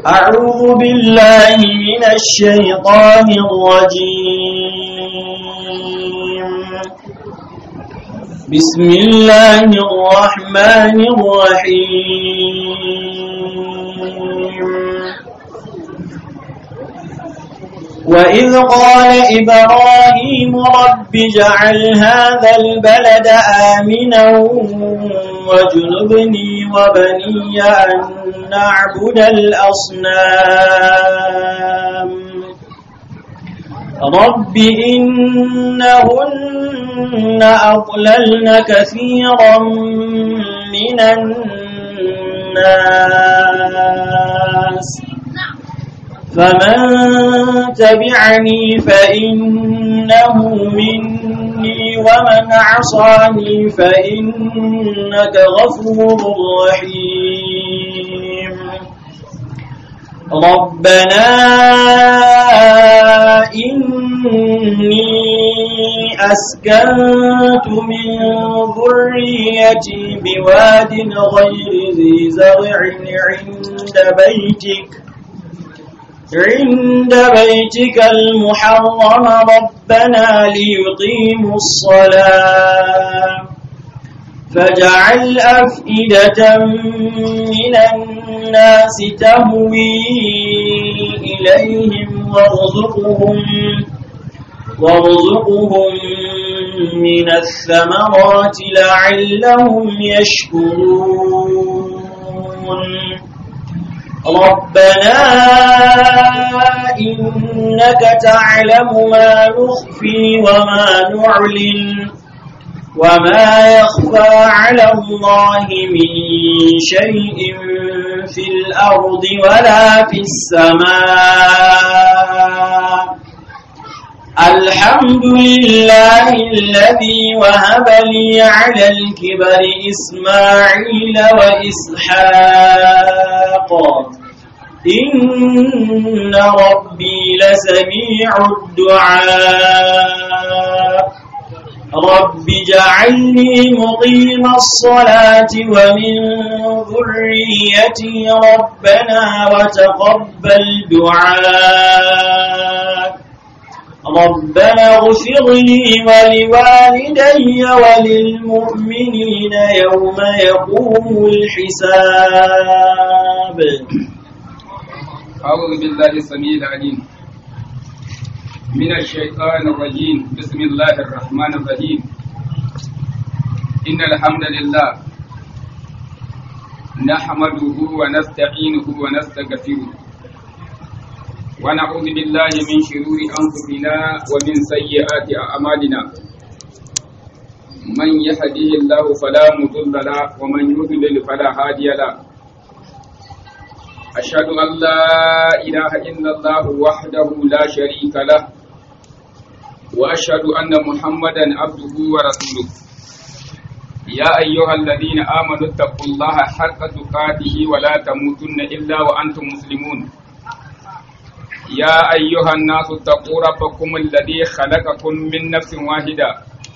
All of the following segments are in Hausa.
أعوذ بالله من الشيطان الرجيم. بسم الله الرحمن الرحيم. وإذ قال إبراهيم رب اجعل هذا البلد آمنا واجنبني وبني أن نعبد الأصنام رب إنهن أضللن كثيرا من الناس فمن تبعني فإنه مني ومن عصاني فإنك غفور رحيم ربنا إني أسكنت من ذريتي بواد غير ذي زرع عند بيتك المحرم ربنا ليقيموا الصلاة فاجعل أفئدة من الناس تهوي إليهم وارزقهم من الثمرات لعلهم يشكرون ربنا إنك تعلم ما نخفي وما نعلن وما يخفى على الله من شيء في الأرض ولا في السماء الحمد لله الذي وهب لي على الكبر إسماعيل وإسحاق إن ربي لسميع الدعاء رب اجعلني مقيم الصلاة ومن ذريتي ربنا وتقبل دعاء ربنا اغفر لي ولوالدي وللمؤمنين يوم يقوم الحساب. أعوذ بالله السميع العليم من الشيطان الرجيم. بسم الله الرحمن الرحيم. إن الحمد لله نحمده ونستعينه ونستغفره ونعوذ بالله من شرور أنفسنا ومن سيئات أعمالنا من يهده الله فلا مضل له ومن يضلل فلا هادي له أشهد أن لا إله إلا الله وحده لا شريك له وأشهد أن محمدا عبده ورسوله يا أيها الذين آمنوا اتقوا الله حق تقاته ولا تموتن إلا وأنتم مسلمون يا أيها الناس اتقوا ربكم الذي خلقكم من نفس واحدة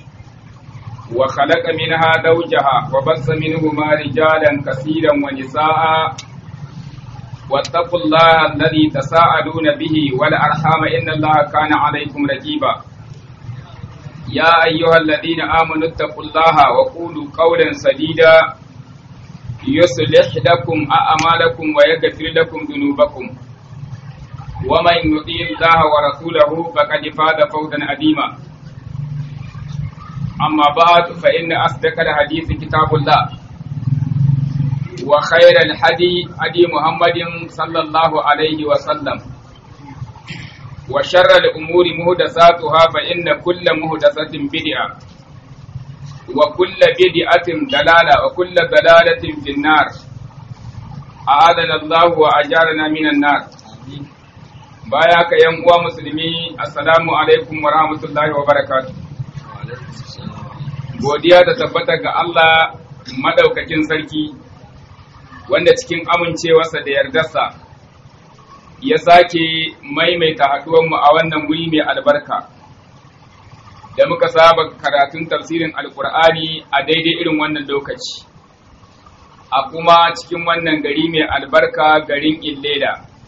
وخلق منها زوجها وبث منهما رجالا كثيرا ونساء واتقوا الله الذي تساءلون به والأرحام إن الله كان عليكم رقيبا يا أيها الذين آمنوا اتقوا الله وقولوا قولا سديدا يصلح لكم أعمالكم ويغفر لكم ذنوبكم ومن يطيع الله ورسوله فقد فاز فوزا عظيما أما بعد فإن أصدق الحديث كتاب الله وخير الهدي هدي محمد صلى الله عليه وسلم وشر الأمور محدثاتها فإن كل محدثة بدعة وكل بدعة ضلالة وكل ضلالة في النار أعاذنا الله وأجارنا من النار. baya ka yan uwa musulmi, assalamu alaikum wa rahmatullahi wa barakatuh. Godiya da tabbata ga Allah madaukakin sarki wanda cikin amincewarsa da yardarsa ya sake maimaita haduwanmu a wannan guri mai albarka da muka saba karatun tafsirin alkur'ani a daidai irin wannan lokaci a kuma cikin wannan gari mai albarka garin Illeda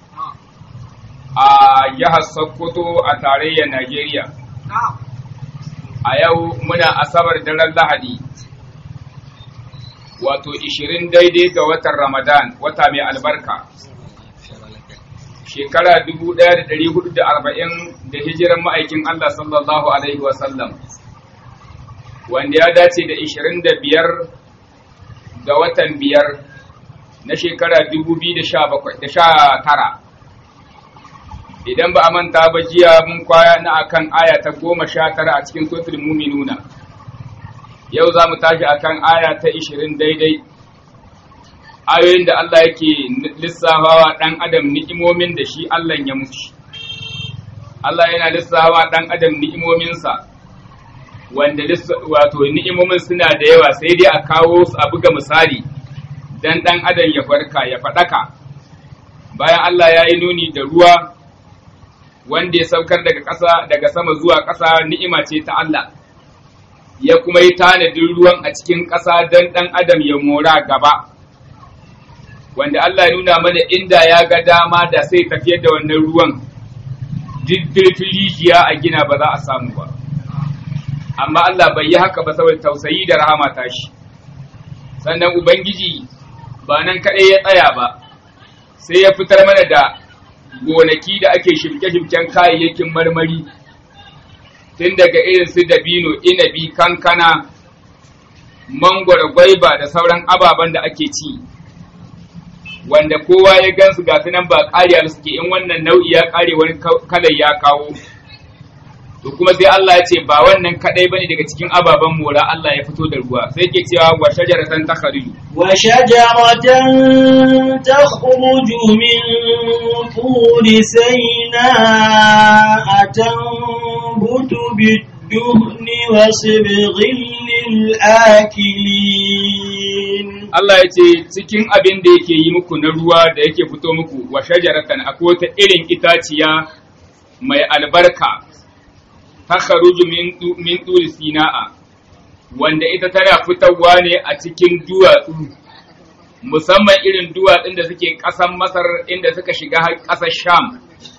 a jihar Sokoto a tarayyar Najeriya. A yau muna Asabar daren Lahadi, wato 20 daidai ga watan Ramadan, wata mai albarka. Shekara 1440 da hijiran ma'aikin Allah sallallahu Alaihi wasallam, wanda ya dace da 25 ga watan 5 na shekara 2019. Idan ba a manta ba jiya mun kwaya na akan aya ta 19 a cikin suratul mu'minuna. Yau za mu tashi akan aya ta 20 daidai. Ayoyin da Allah yake lissafawa ɗan adam ni'imomin da shi Allah ya mushi. Allah yana lissafawa ɗan adam ni'imominsa, wanda wato ni'imomin suna da yawa, sai dai a kawo su a buga misali dan ɗan adam ya farka ya faɗaka. Bayan Allah ya yi nuni da ruwa wanda ya saukar daga sama zuwa ƙasa, ni'ima ce ta Allah. Ya kuma yi tanadin ruwan a cikin ƙasa dan ɗan adam ya mora gaba. Wanda Allah ya nuna mana inda ya ga dama da sai tafiyar da wannan ruwan dirfin rijiya a gina ba za a samu ba. Amma Allah bai yi haka ba saboda tausayi da rahama tashi. Sannan Ubangiji ba nan kaɗai ya tsaya ba, sai ya fitar mana da gonaki da ake shirke-shirken kayayyakin marmari, tun daga irin su dabino, inabi, kankana, mangwaro, gwaiba da sauran ababen da ake ci. Wanda kowa ya gansu ga nan ba ƙariya suke, in wannan nau'i ya ƙare wani kalar ya kawo. To kuma sai Allah ya ce ba wannan kadai bane daga cikin ababen mora, Allah ya fito da ruwa. Sai yake cewa wa shajaratan takhruju min turi sayna atanbutu bid-duhni wa sibghil lil-akilin. Allah ya ce cikin abin da yake yi muku na ruwa da yake fito muku, wa shajaratan, akwai ta irin itaciya mai albarka, takharuju min turi sina'a, wanda ita tana fitarwa ne a cikin duwatsu, musamman irin duwatsun da suke ƙasar Masar inda suka shiga har ƙasar Sham,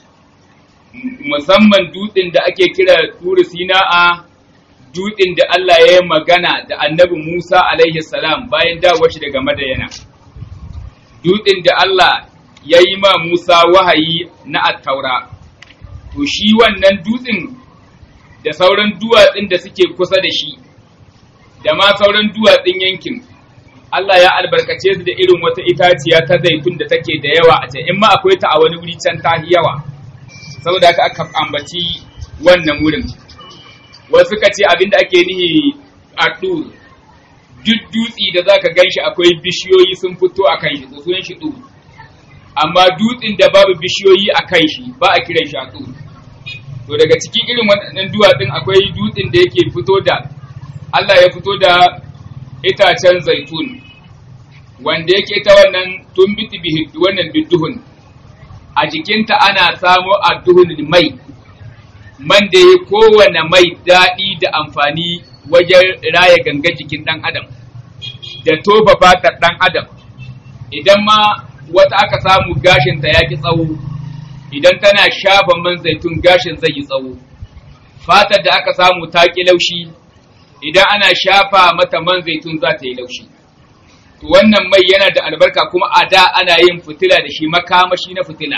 musamman dutsen da ake kira turi sina'a, dutsen da Allah ya yi magana da annabi Musa alaihi salam bayan dawowa shi daga Madayana, dutsen da Allah ya yi ma Musa wahayi na attaura. To shi wannan dutsen da sauran duwatsun da suke kusa da shi, da ma sauran duwatsun yankin, Allah ya albarkace su da irin wata itaciya ta zaitun da take da yawa a can, in ma akwai ta a wani wuri can ta yawa, saboda haka aka ambaci wannan wurin. Wasu ka ce abinda ake nihi a ɗur, duk dutsi da za ka gan shi akwai bishiyoyi sun fito a kan shi, sunan shi ɗur, amma dutsin da babu bishiyoyi a kan shi ba a kiran shi a ɗur. To daga cikin irin waɗannan duwatsun akwai dutsen da yake fito da, Allah ya fito da itacen zaitun, wanda yake ta wannan tumbiti bihi wannan biduhun, a jikinta ana samo adduhun mai, man da ya kowane mai daɗi da amfani wajen raya gangan jikin ɗan adam, da tofa fatar ɗan adam. Idan ma wata aka samu gashinta ya ki tsawo, idan tana shafa man zaitun gashin zai yi tsawo. Fatar da aka samu ta ƙi laushi, idan ana shafa mata man zaitun za ta yi laushi. To wannan mai yana da albarka, kuma a da ana yin fitila da shi, makamashi na fitila.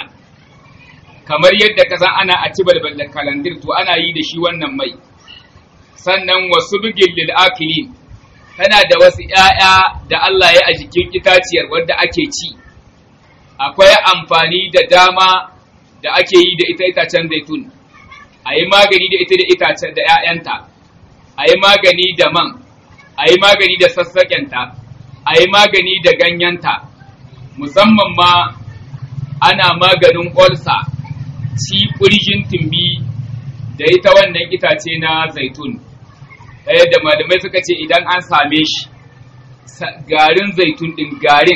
Kamar yadda ka san ana a ci balbal da kalandir, to ana yi da shi wannan mai. Sannan wasu bugil lil akilin, tana da wasu ‘ya'ya da Allah ya a jikin itaciyar wadda ake ci. Akwai amfani da dama da ake yi da itacen zaitun, a yi magani da ita da itacen da ‘ya'yanta, a yi magani da man, a yi magani da sassaƙenta, a yi magani da ganyenta, musamman ma ana maganin olsa, ci ƙurjin tumbi da ita wannan itace na zaitun. Ɗaya da malamai suka ce idan an same shi, garin zaitun ɗin garin,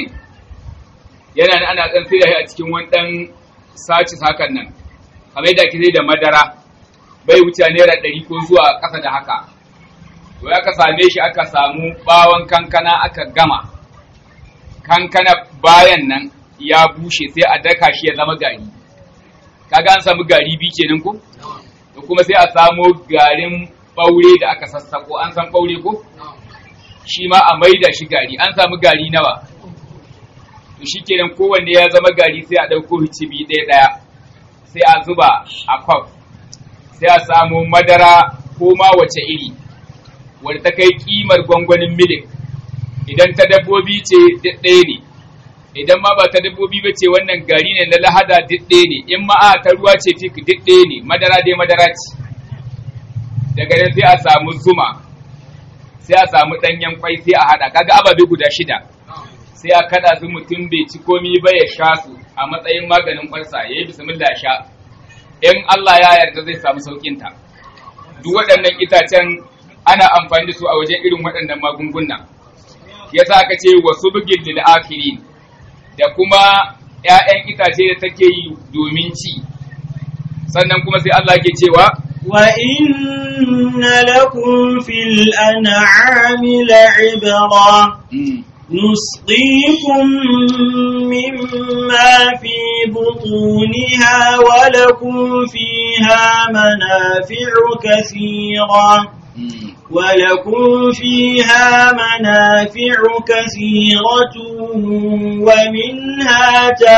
yana da ana ɗan sai a cikin wani ɗan sacis hakan nan, kamar yadda ake sai da madara, bai wuce naira 100 ko zuwa ƙasa da haka. To aka same shi aka samu ɓawon kankana aka gama, kankana bayan nan ya bushe sai a daka shi ya zama gari. kaga an samu gari biyu kenan ko to kuma sai a samo garin ɓaure da aka sassako, an san ɓaure ko shi ma a maida shi gari, an samu gari nawa to shi kenan kowanne ya zama gari sai a ɗauko hicibi ɗaya sai a zuba a kwaf, sai a samu madara ko ma wace iri wadda ta kai kimar gwangwanin milik. Idan ta dabbobi ce ɗaya ne, idan ma ba ta dabbobi ba ce wannan gari ne na lahada ɗaya ne, in ma a ta ruwa ce fik ɗaya ne, madara dai madara ce. Daga nan sai a samu zuma, sai a samu ɗanyen kwai sai a haɗa, kaga ababe guda 6 sai a kada su, mutum bai ci komi ba ya sha su a matsayin maganin kwarsa, ya yi bismillah sha, in Allah ya yarda zai samu sauƙinta. Duk waɗannan itacen ana amfani da su a wajen irin waɗannan magunguna. Yasa aka ce wasu bugin lil akhirin, da kuma ‘ya'yan itace da take yi domin ci. Sannan kuma sai Allah ke cewa wa inna lakum fil an'ami la'ibra نسقيكم مما في بطونها ولكم فيها منافع كثيرة ومنها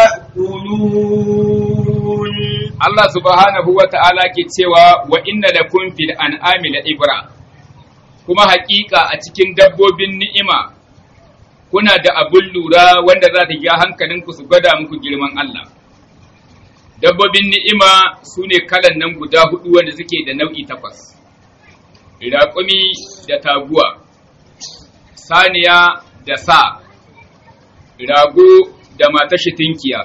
تأكلون. الله سبحانه وتعالى كتوى وإن لكم في الأنعام لعبرة كما حقيقة أتكين دبوبين ni'ima kuna da abun lura wanda za ta ja hankalinku su gwada muku girman Allah. Dabbobin ni'ima su ne kalan nan guda 4 wanda suke da nau'i 8. Raƙumi da taguwa, saniya da sa, rago da matashi tinkiya,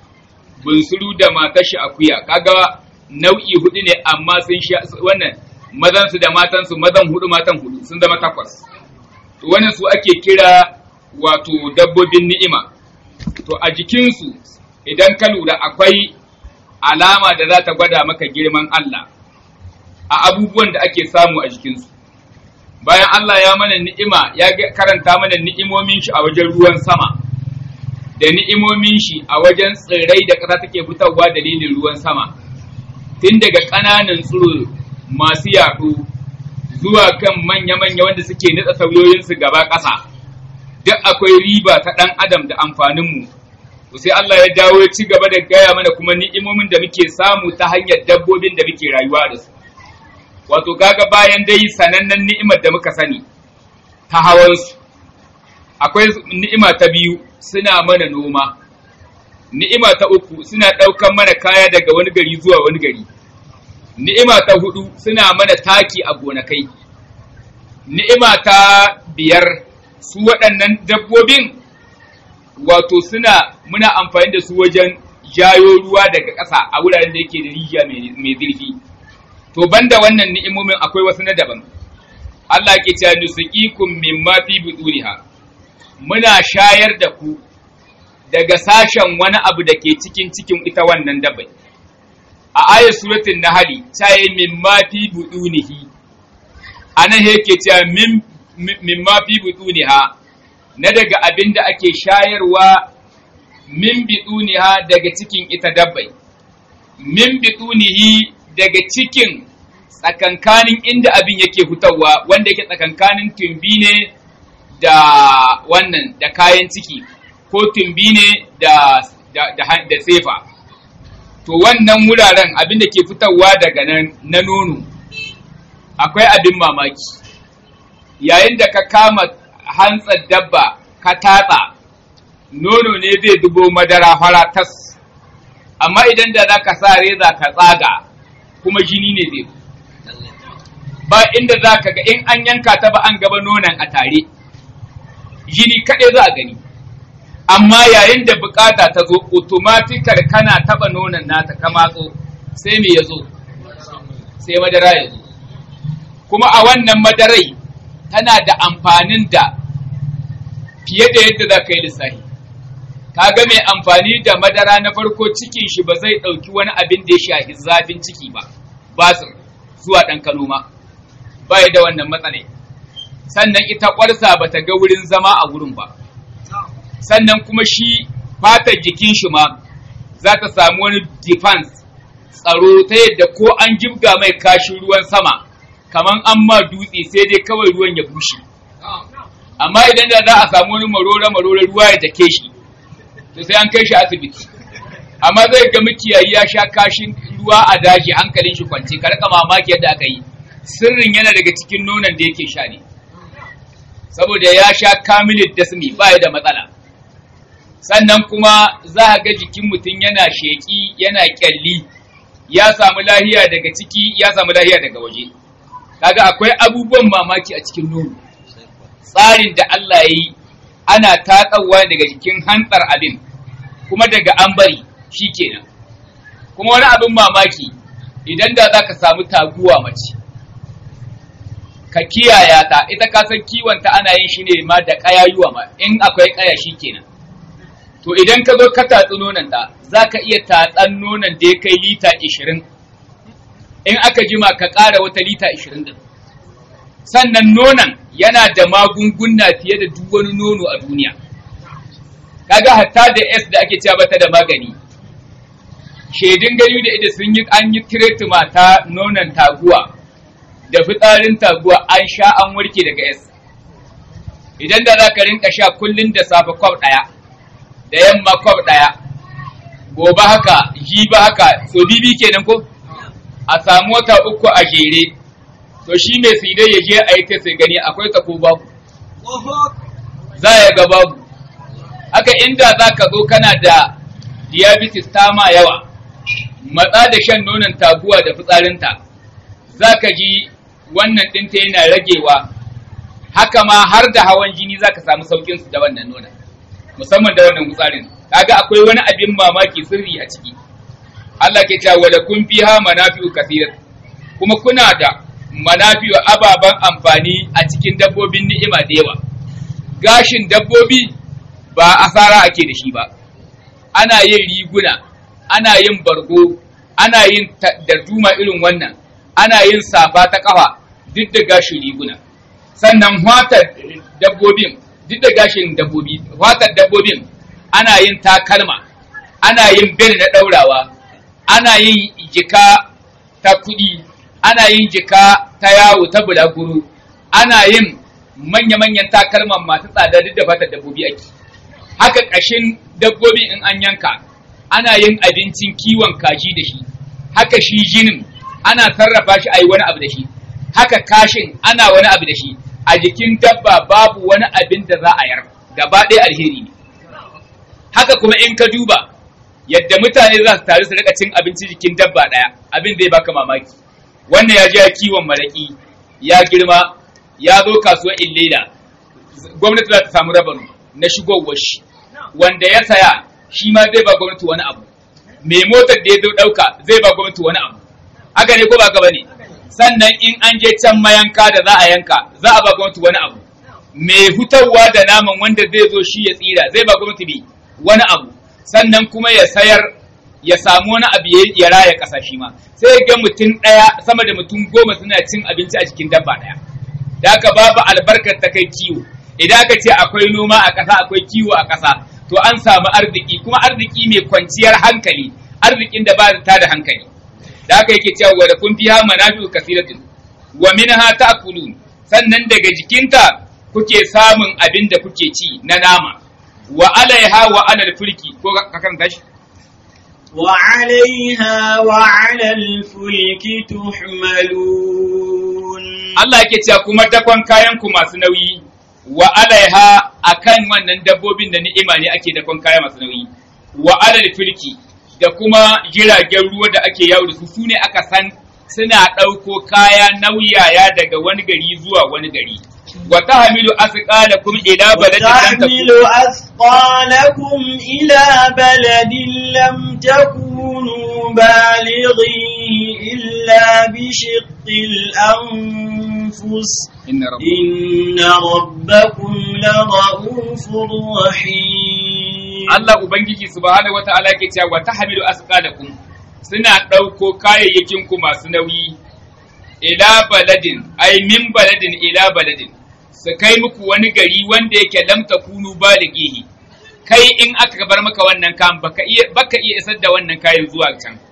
bunsuru da matashi akuya. Kaga nau'i 4 ne amma sun sha wannan mazansu da matansu, mazan 4 matan 4 sun zama 8. To wannan su ake kira wato dabbobin ni'ima. To a jikinsu idan ka lura akwai alama da za ta gwada maka girman Allah a abubuwan da ake samu a jikinsu. Bayan Allah ya mana ni'ima, ya karanta mana ni'imomin shi a wajen ruwan sama da ni'imomin shi a wajen tsirrai da ƙasa take fitarwa dalilin ruwan sama, tun daga ƙananan tsiro masu yaɗo zuwa kan manya-manya wanda suke nutsa sauyoyinsu gaba ƙasa. Duk akwai riba ta ɗan adam da amfaninmu. Sai Allah ya dawo ya ci gaba da gaya mana kuma ni'imomin da muke samu ta hanyar dabbobin da muke rayuwa da su. Wato kaga bayan dai sanannen ni'imar da muka sani ta hawansu, akwai ni'ima ta 2 suna mana noma, ni'ima ta 3 suna ɗaukan mana kaya daga wani gari zuwa wani gari, ni'ima ta 4 suna mana taki a gonakai, ni'ima ta 5 su waɗannan dabbobin wato muna amfani da su wajen jayo ruwa daga ƙasa a wuraren da yake da rijiya mai zurfi. To banda wannan ni'imomin akwai wasu na daban. Allah ke cewa nusuqikum mimma fi butuniha, muna shayar da ku daga sashen wani abu da ke cikin ita wannan dabbai. A ayat suratul nahl ta yi mimma fi butunihi, anan yake cewa mimma fi butuniha, na daga abin da ake shayarwa min butuniha daga cikin ita dabbai, min butunihi daga cikin tsakankanin inda abin yake hutawa, wanda yake tsakankanin tumbi ne da wannan da kayan ciki, ko tumbi ne da sefa. To wannan wuraren abin da ke fitowa daga nan na nono, akwai abin mamaki. Yayin da ka kama hantsar dabba ka tatsa, nono ne zai dubo madara fara tas, amma idan da za ka sa reza ka tsaga kuma jini ne zai ba inda za ka ga in an yanka ta ba an gaba nonon a tare, jini kaɗai za a gani. Amma yayin da bukata ta zo, otomatikar kana taɓa nonon nata ka matso, sai me ya zo? Sai madara ya zo. Kuma a wannan madarai tana da amfanin da fiye da yadda za ka yi lissafi. Ka ga mai amfani da madara na farko, cikin shi ba zai ɗauki wani abin da ya shafi zafin ciki ba, basir zuwa ɗan kaloma, ba da wannan matsalai. Sannan ita ƙwarsa ba ta ga wurin zama a wurin ba. Sannan kuma shi fatar jikin shi ma za ta samu wani defense tsaro ta yadda ko an jibga mai kashin ruwan sama kaman an ma dutse sai dai kawai ruwan ya bushe. Amma idan da za a samu wani marore ruwa ya take shi to sai an kai shi asibiti. Amma zai ga makiyayi ya sha kashin ruwa a daji hankalin shi kwance, ka rika mamaki yadda aka yi. Sirrin yana daga cikin nonon da yake sha ne, saboda ya sha kamilin dasmi ba ya da matsala. Sannan kuma za a ga jikin mutum yana sheƙi yana ƙyalli, ya samu lahiya daga ciki ya samu lahiya daga waje. Kaga akwai abubuwan mamaki a cikin nono. Tsarin da Allah ya yi ana tatsawa daga jikin hantsar abin, kuma daga an bari shi kenan. Kuma wani abin mamaki idan da za ka samu taguwa mace, ka kiyaya ta, ita ka san kiwonta ana yin shi ne ma da ƙayayuwa ma, in akwai ƙaya shi kenan. To idan ka zo ka tatsi nonanta, za ka iya tatsan nonon da ya kai lita 20, in aka jima ka ƙara wata lita 20 din. Sannan nonon yana da magunguna fiye da duk wani nono a duniya. Kaga hatta da S da ake cewa bata da magani. Shaidun gani da ida sun yi an yi tiretima ta nonon taguwa da fitsarin taguwa an sha an warke daga S. Idan da za ka rinka sha kullum da safe kwaf ɗaya, da yamma kwaf ɗaya, gobe haka, jibi haka, so bibi kenan ko? A samu wata 3 a jere, to shi mai sidai ya je a yi ta sai gani akwai ta ko babu. Za ya ga babu. Haka inda za ka zo kana da diabetes ta ma yawa, matsa da shan nonon taguwa da fitsarinta, za ka ji wannan ɗinta yana ragewa, haka ma har da hawan jini za ka samu sauƙinsu da wannan nonon, musamman da wannan fitsarin. Kaga akwai wani abin mamaki sirri a ciki. Allah ke cewa wala kun fiha manafi'u kathirat, kuma kuna da manafi'u ababan amfani a cikin dabbobin ni'ima da yawa. Gashin dabbobi ba asara ake da shi ba, ana yin riguna, ana yin bargo, ana yin darduma irin wannan, ana yin safa ta kafa duk da gashin riguna. Sannan fatar dabbobin, duk da gashin dabbobi, fatar dabbobin ana yin takalma, ana yin bel na ɗaurawa, ana yin jika ta kuɗi, ana yin jika ta yawo ta bulaguro, ana yin manya-manyan takalman masu tsada duk da fatar dabbobi ake. Haka ƙashin dabbobi in an yanka, ana yin abincin kiwon kaji da shi, haka shi jinin ana sarrafa shi a yi wani abu da shi, haka kashin ana wani abu da shi. A jikin dabba babu wani abin da za a yar, gaba ɗaya alheri ne. Haka kuma in ka duba yadda mutane za su taru su rika cin abinci jikin dabba ɗaya, abin zai baka mamaki. Wannan ya je kiwon maraƙi, ya girma, ya zo kasuwar Illeda, gwamnati za ta samu rabanu na shigowar shi, wanda ya saya shi ma zai ba gwamnati wani abu, mai motar da ya zo ɗauka zai ba gwamnati wani abu. Haka ne ko ba ka bane? Sannan in an je can mayanka da za a yanka za a ba gwamnati wani abu, mai hutarwa da naman wanda zai zo shi ya tsira zai ba gwamnati wani abu, sannan kuma ya sayar ya samu wani abu ya raya ƙasa shi ma. Sai ga mutum ɗaya sama da mutum 10 suna cin abinci a cikin dabba ɗaya. Da haka babu albarkar ta kai kiwo. Idan aka ce akwai noma a ƙasa akwai kiwo a ƙasa, to an samu arziki, kuma arziki mai kwanciyar hankali, arzikin da ba ta da hankali. Da haka yake cewa wa kun fiha manafi'u kathiratin wa minha ta'kulun, sannan daga jikinta kuke samun abin da kuke ci na nama. Wa alaiha wa alal fulki, ko ka karanta shi? Wa alaiha wa alal fulki tuhmalun. Allah yake cewa kuma dakon kayan ku masu nauyi, wa alaiha akan wannan dabbobin da ni'ima ne ake dakon kaya masu nauyi, wa alal fulki da kuma jiragen ruwa da ake yawo da su ne aka san suna ɗauko kaya nauyaya daga wani gari zuwa wani gari. Wa tahmilu asqalakum ila baladin lam takunu balighi illa bi shiqqil anfus inna rabbakum lara'ufur rahim. Allah Ubangiji subhanahu wata'ala ke cewa wa tahmilu asqalakum, suna ɗauko kayayyakin ku masu nauyi ila baladin, ay min baladin ila baladin, su kai muku wani gari wanda yake lam takunu balighihi. Kai in aka bar maka wannan kayan baka iya isar da wannan kayan zuwa can.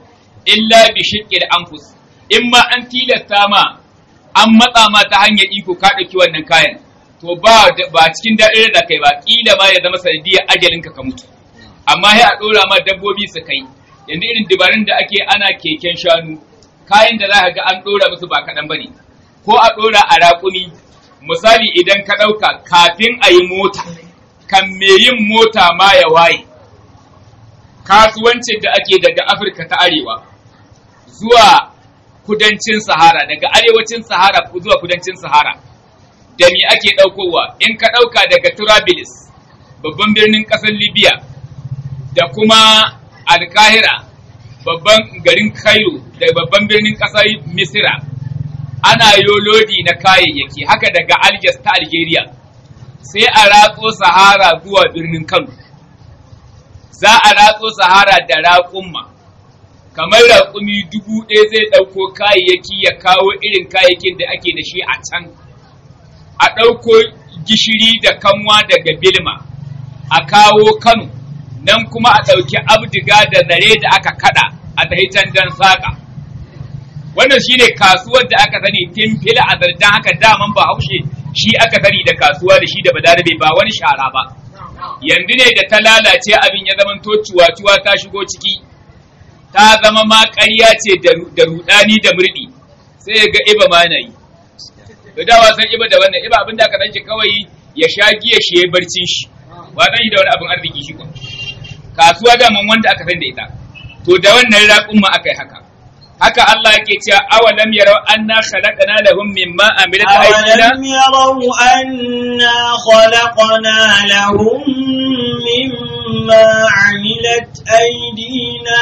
illa bi shiqqil anfus in ma an tilasta ma an matsa ma ta hanyar iko ka dauki wannan kayan to ba cikin daɗin da kai ba kila ma ya zama sanadiyar ajalinka ka mutu amma sai a dora ma dabbobi su kai yanzu irin dabarun da ake ana keken shanu kayan da za ka ga an dora musu ba kaɗan bane ko a dora a raƙumi misali idan ka ɗauka kafin a yi mota kan me yin mota ma ya waye kasuwancin da ake daga Afirka ta Arewa zuwa kudancin Sahara daga arewacin Sahara zuwa kudancin Sahara da me ake ɗaukowa in ka ɗauka daga Trabilis babban birnin ƙasar Libya da kuma Alkahira babban garin Cairo da babban birnin ƙasar Misira ana lodi na kayayyaki haka daga Algiers ta Algeria sai a ratso Sahara zuwa birnin Kano za a ratso Sahara da raƙumma kamar raƙumi 1000 zai ɗauko kayayyaki ya kawo irin kayayyakin da ake da shi a can a ɗauko gishiri da kanwa daga Bilma a kawo Kano nan kuma a ɗauki abdiga da zare da aka kada a tahi can dan saƙa wannan shine kasuwar da aka sani tun fil azal dan haka daman ba haushe shi aka sani da kasuwa da shi da badarabe ba wani shara ba yanzu ne da ta lalace abin ya zama to ciwa ta shigo ciki ta zama ma ƙarya ce da rudani da murdi sai ga iba ma nayi to da wasan iba da wannan iba abin da aka danke kawai ya sha giya shi ya barcin shi ba dan shi da wani abin arziki shi ko kasuwa da man wanda aka san da ita to da wannan raƙun ma akai haka Allah yake cewa awalam yarau anna khalaqna lahum mimma amilat aydina awalam yarau anna khalaqna lahum mimma amilat aydina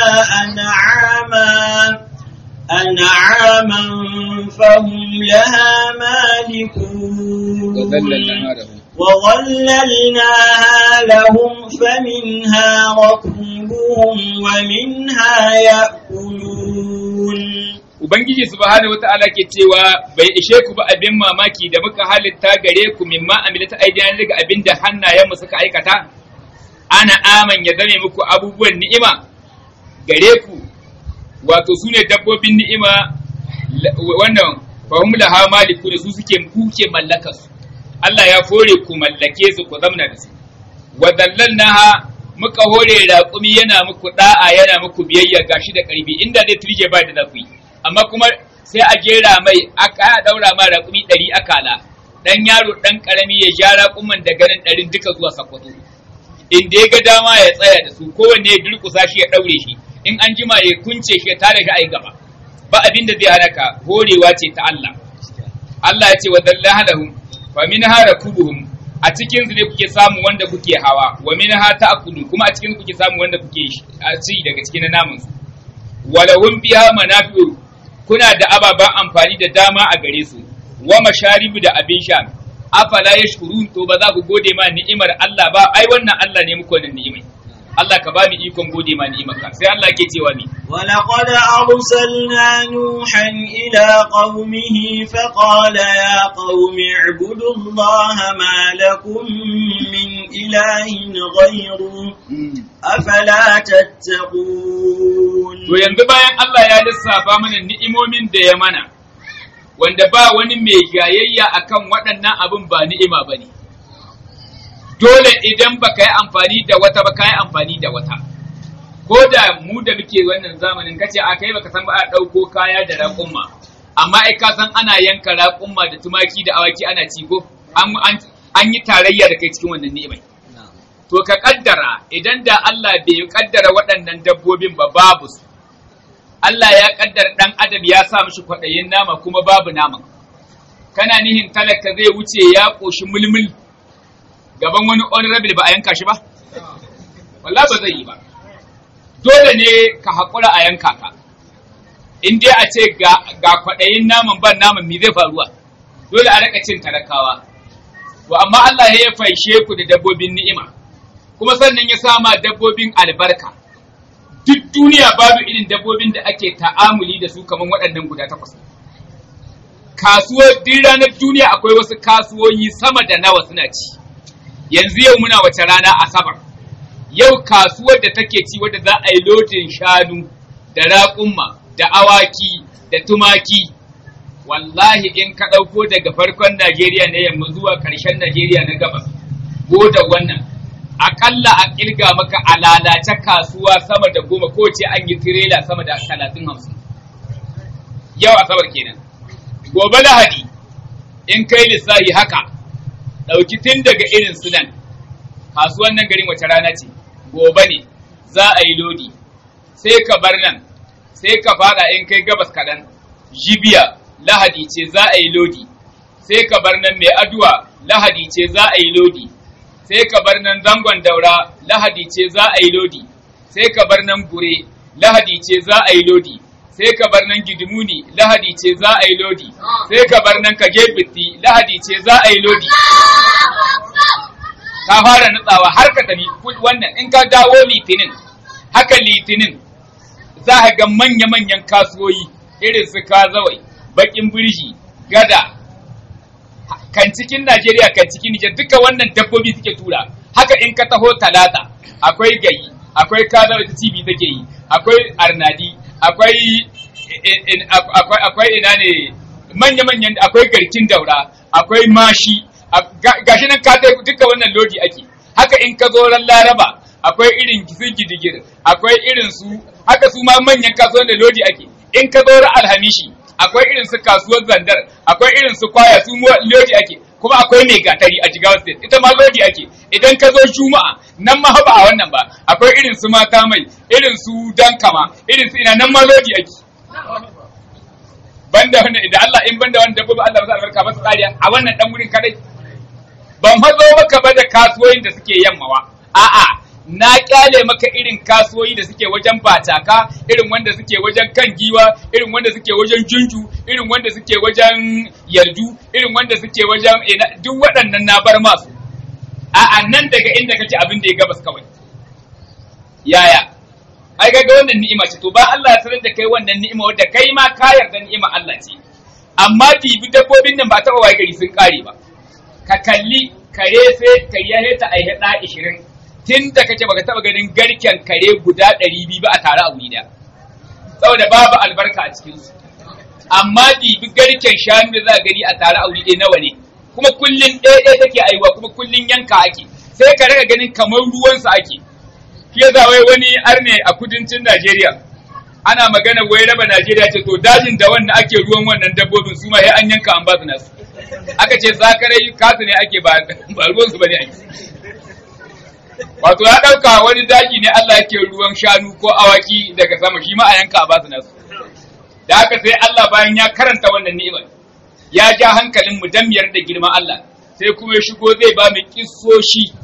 an'aman fahum laha malikun وظللناها لهم فمنها ركوبهم ومنها يأكلون Ubangiji subhanahu wata'ala ke cewa bai ishe ku ba abin mamaki da muka halitta gare ku mimma amilata aidiyan daga abin da hannayenmu suka aikata ana aman ya zame muku abubuwan ni'ima gare ku wato sune dabbobin ni'ima wannan fahum laha maliku da su kuke mallaka su Allah ya fore ku mallake su ku zamna da su wa dallalnaha muka hore raƙumi yana muku da'a yana muku biyayya gashi da karbi inda zai turje ba da zafi amma kuma sai a jera mai aka daura ma raƙumi 100 akala dan yaro dan karami ya ja raƙuman da ganin 100 duka zuwa Sokoto inda ya ga dama ya tsaya da su kowanne ya durƙusa shi ya daure shi in an jima ya kunce shi ya tare shi ai gaba ba abin da zai halaka horewa ce ta Allah Allah ya ce wa dallahum wa minha rakubuhum a cikin su ne kuke samu wanda kuke hawa wa minha ta'kulu kuma a cikin kuke samu wanda kuke ci daga cikin namun su walahum biha manafi'u kuna da ababan amfani da dama a gare su wa masharibu da abin sha afala yashkurun to ba za ku gode ma ni'imar Allah ba ai wannan Allah ne muku wannan ni'imai Allah ka ba mu ikon gode ma ni'imarka sai Allah ke cewa ni ولقد أرسلنا نوحا إلى قومه فقال يا قوم اعبدوا الله ما لكم من إله غيره أفلا تتقون to yanzu bayan Allah ya lissafa mana ni'imomin da ya mana wanda ba wani mai gayayya akan waɗannan abin ba ni'ima bane dole idan baka yi amfani da wata ba ka yi amfani da wata ko da mu da muke wannan zamanin kace a kai baka san ba a dauko kaya da raƙumma amma ai ka san ana yanka raƙumma da tumaki da awaki ana ci ko an yi tarayya da kai cikin wannan ni'imai to ka kaddara idan da Allah bai kaddara waɗannan dabbobin ba babu su Allah ya kaddara dan adam ya sa mishi kwadayin nama kuma babu naman kana nihin talaka zai wuce ya koshi mulmul gaban wani honorable ba a yanka shi ba wallahi ba zai yi ba dole ne ka haƙura a yanka ka in dai a ce ga kwaɗayin naman ban naman mi zai faruwa dole a raka cin talakawa to amma Allah ya faishe ku da dabbobin ni'ima kuma sannan ya sama dabbobin albarka duk duniya babu irin dabbobin da ake ta'amuli da su kamar waɗannan guda 8 kasuwar duk ranar duniya akwai wasu kasuwoyi sama da nawa suna ci yanzu yau muna wace rana Asabar yau kasuwar da take ci wadda za a yi lodin shanu da raƙumma da awaki da tumaki. Wallahi in ka ɗauko daga farkon Najeriya na yamma zuwa ƙarshen Najeriya na gabas, da wannan aƙalla a ƙirga maka a lalace kasuwa sama da 10 ko ce an yi tirela sama da 30-50. Yau Asabar kenan. Gobe Lahadi in kai lissahi haka, ɗauki tun daga irin Sudan, kasuwan nan garin wace rana ce, gobe ne za a yi lodi, sai ka bar nan, sai ka fada in kai gabas kaɗan, Jibiya Lahadi ce za a yi lodi, sai ka bar nan Mai Aduwa Lahadi ce za a yi lodi, sai ka bar nan Zangon Daura Lahadi ce za a yi lodi, sai ka bar nan Gure Lahadi ce za a yi lodi, sai ka bar nan Gidimuni Lahadi ce za a yi lodi, sai ka bar nan Kagebiti Lahadi ce za a yi lodi. Ka fara nutsawa har ka tafi wannan in ka dawo Litinin, haka Litinin za ka ga manya-manyan kasuwoyi irin su Kazawai, Bakin Birji, Gada, kan cikin Najeriya, kan cikin Nijar, duka wannan dabbobi suke tura. Haka in ka taho Talata, akwai gayi, akwai Kazawai ta cibi take yi, akwai Arnadi, akwai ina ne manya-manyan, akwai Garkin Daura, akwai Mashi, gashi nan ka duka wannan lodi ake. Haka in ka zo ran Laraba, akwai irin su Gidigir, akwai irin su, haka su ma manyan kasuwan da lodi ake. In ka zo ran Alhamishi, akwai irin su kasuwar Zandar, akwai irin su Kwaya, su lodi ake. Kuma akwai Mai Gatari a Jigawa State, ita ma lodi ake. Idan ka zo Juma'a, nan ma ba a wannan ba, akwai irin su Mata Mai, irin su Dankama, irin su ina, nan ma lodi ake. Banda wannan, idan Allah in banda wannan dabbobi Allah ba za albarka ba su tsariya a wannan dan wurin kadai. Ban hazo maka ba da kasuwoyin da suke yammawa, a'a na kyale maka irin kasuwoyi da suke wajen Bataka, irin wanda suke wajen Kan Giwa, irin wanda suke wajen Junju, irin wanda suke wajen Yardu, irin wanda suke wajen duk waɗannan na bar masu. A'a nan daga inda kake abin da ya gabas kawai. Yaya? Ai ga wannan ni'ima ce, to ba Allah ya sanar da kai wannan ni'ima wadda kai ma ka yarda ni'ima Allah ce. Amma dibi dabbobin nan ba taɓa waye gari sun kare ba. Ka kalli kare sai kariya heta ai hada 20 tun da kake baka taba ganin garken kare guda 200 ba a tare a wuri da saboda babu albarka a cikin su. Amma dibi garken shanu da za gari a tare a wuri da nawa ne, kuma kullun ɗaya take aiwa, kuma kullun yanka ake, sai ka rika ganin kamar ruwan su ake. Shi yasa wai wani arne a kudancin Najeriya ana magana wai raba Najeriya ce to dajin da wanda ake ruwan wannan dabbobin su ma sai an yanka an ba su nasu. Aka ce zakarai kasu ne ake ba ruwan su bane ake. Wato ya dauka wani daji ne Allah yake ruwan shanu ko awaki daga sama, shi ma a yanka a ba su nasu. Da haka sai Allah bayan ya karanta wannan ni'imar ya ja hankalin mu dan miyar da girman Allah, sai kuma ya shigo zai ba mu kissoshi,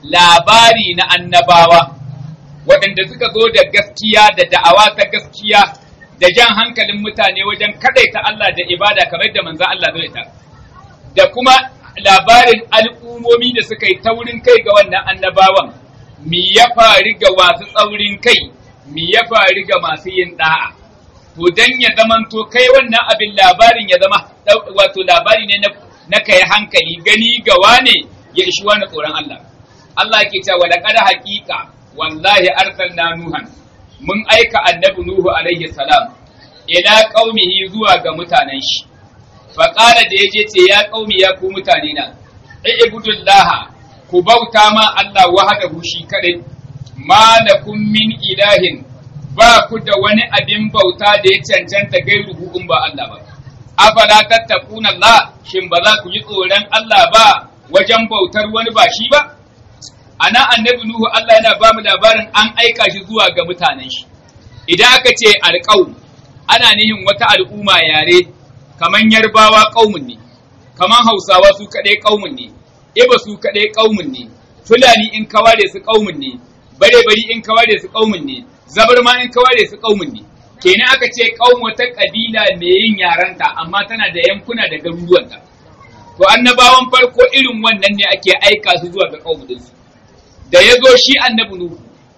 labari na annabawa waɗanda suka zo da gaskiya da da'awa ta gaskiya da jan hankalin mutane wajen kadaita Allah da ibada kamar da manzon Allah zai ta, da kuma labarin al'ummomi da suka yi taurin kai ga wannan annabawan, mi ya faru ga masu tsaurin kai, mi ya faru ga masu yin da'a. To dan ya zamanto kai wannan abin labarin ya zama wato labari ne na kai hankali, gani ga wane ya ishi wani tsoron Allah. Allah ke cewa laqad haqiqa wallahi arsalna nuhan, mun aika annabi nuhu alaihi salam ila qaumihi zuwa ga mutanen shi. Fa qala da yaje ce ya qaumi ya ku mutane na, ibudullah ku bauta ma Allah wahdahu shi kadai, ma lakum min ilahin, ba ku da wani abin bauta da ya cancanta gairuhu in ba Allah ba. Afala tattaquna Allah, shin ba za ku yi tsoron Allah ba wajen bautar wani ba shi ba? Ana annabi Nuhu Allah yana ba mu labarin an aika shi zuwa ga mutanen shi. Idan aka ce alƙaum, ana nihin wata al'umma yare, kaman Yarbawa ƙaumun ne, kaman Hausawa su kaɗai ƙaumun ne, Iba su kaɗai ƙaumun ne, Fulani in ka ware su ƙaumun ne, Bare-bari in ka ware su ƙaumun ne, Zabarma in ka ware su ƙaumun ne. Kenan aka ce ƙaum wata ƙabila mai yin yaranta, amma tana da yankuna da garuruwanta. To annabawan farko irin wannan ne ake aika su zuwa ga ƙaumunsu. Da ya zo shi annabi Nuhu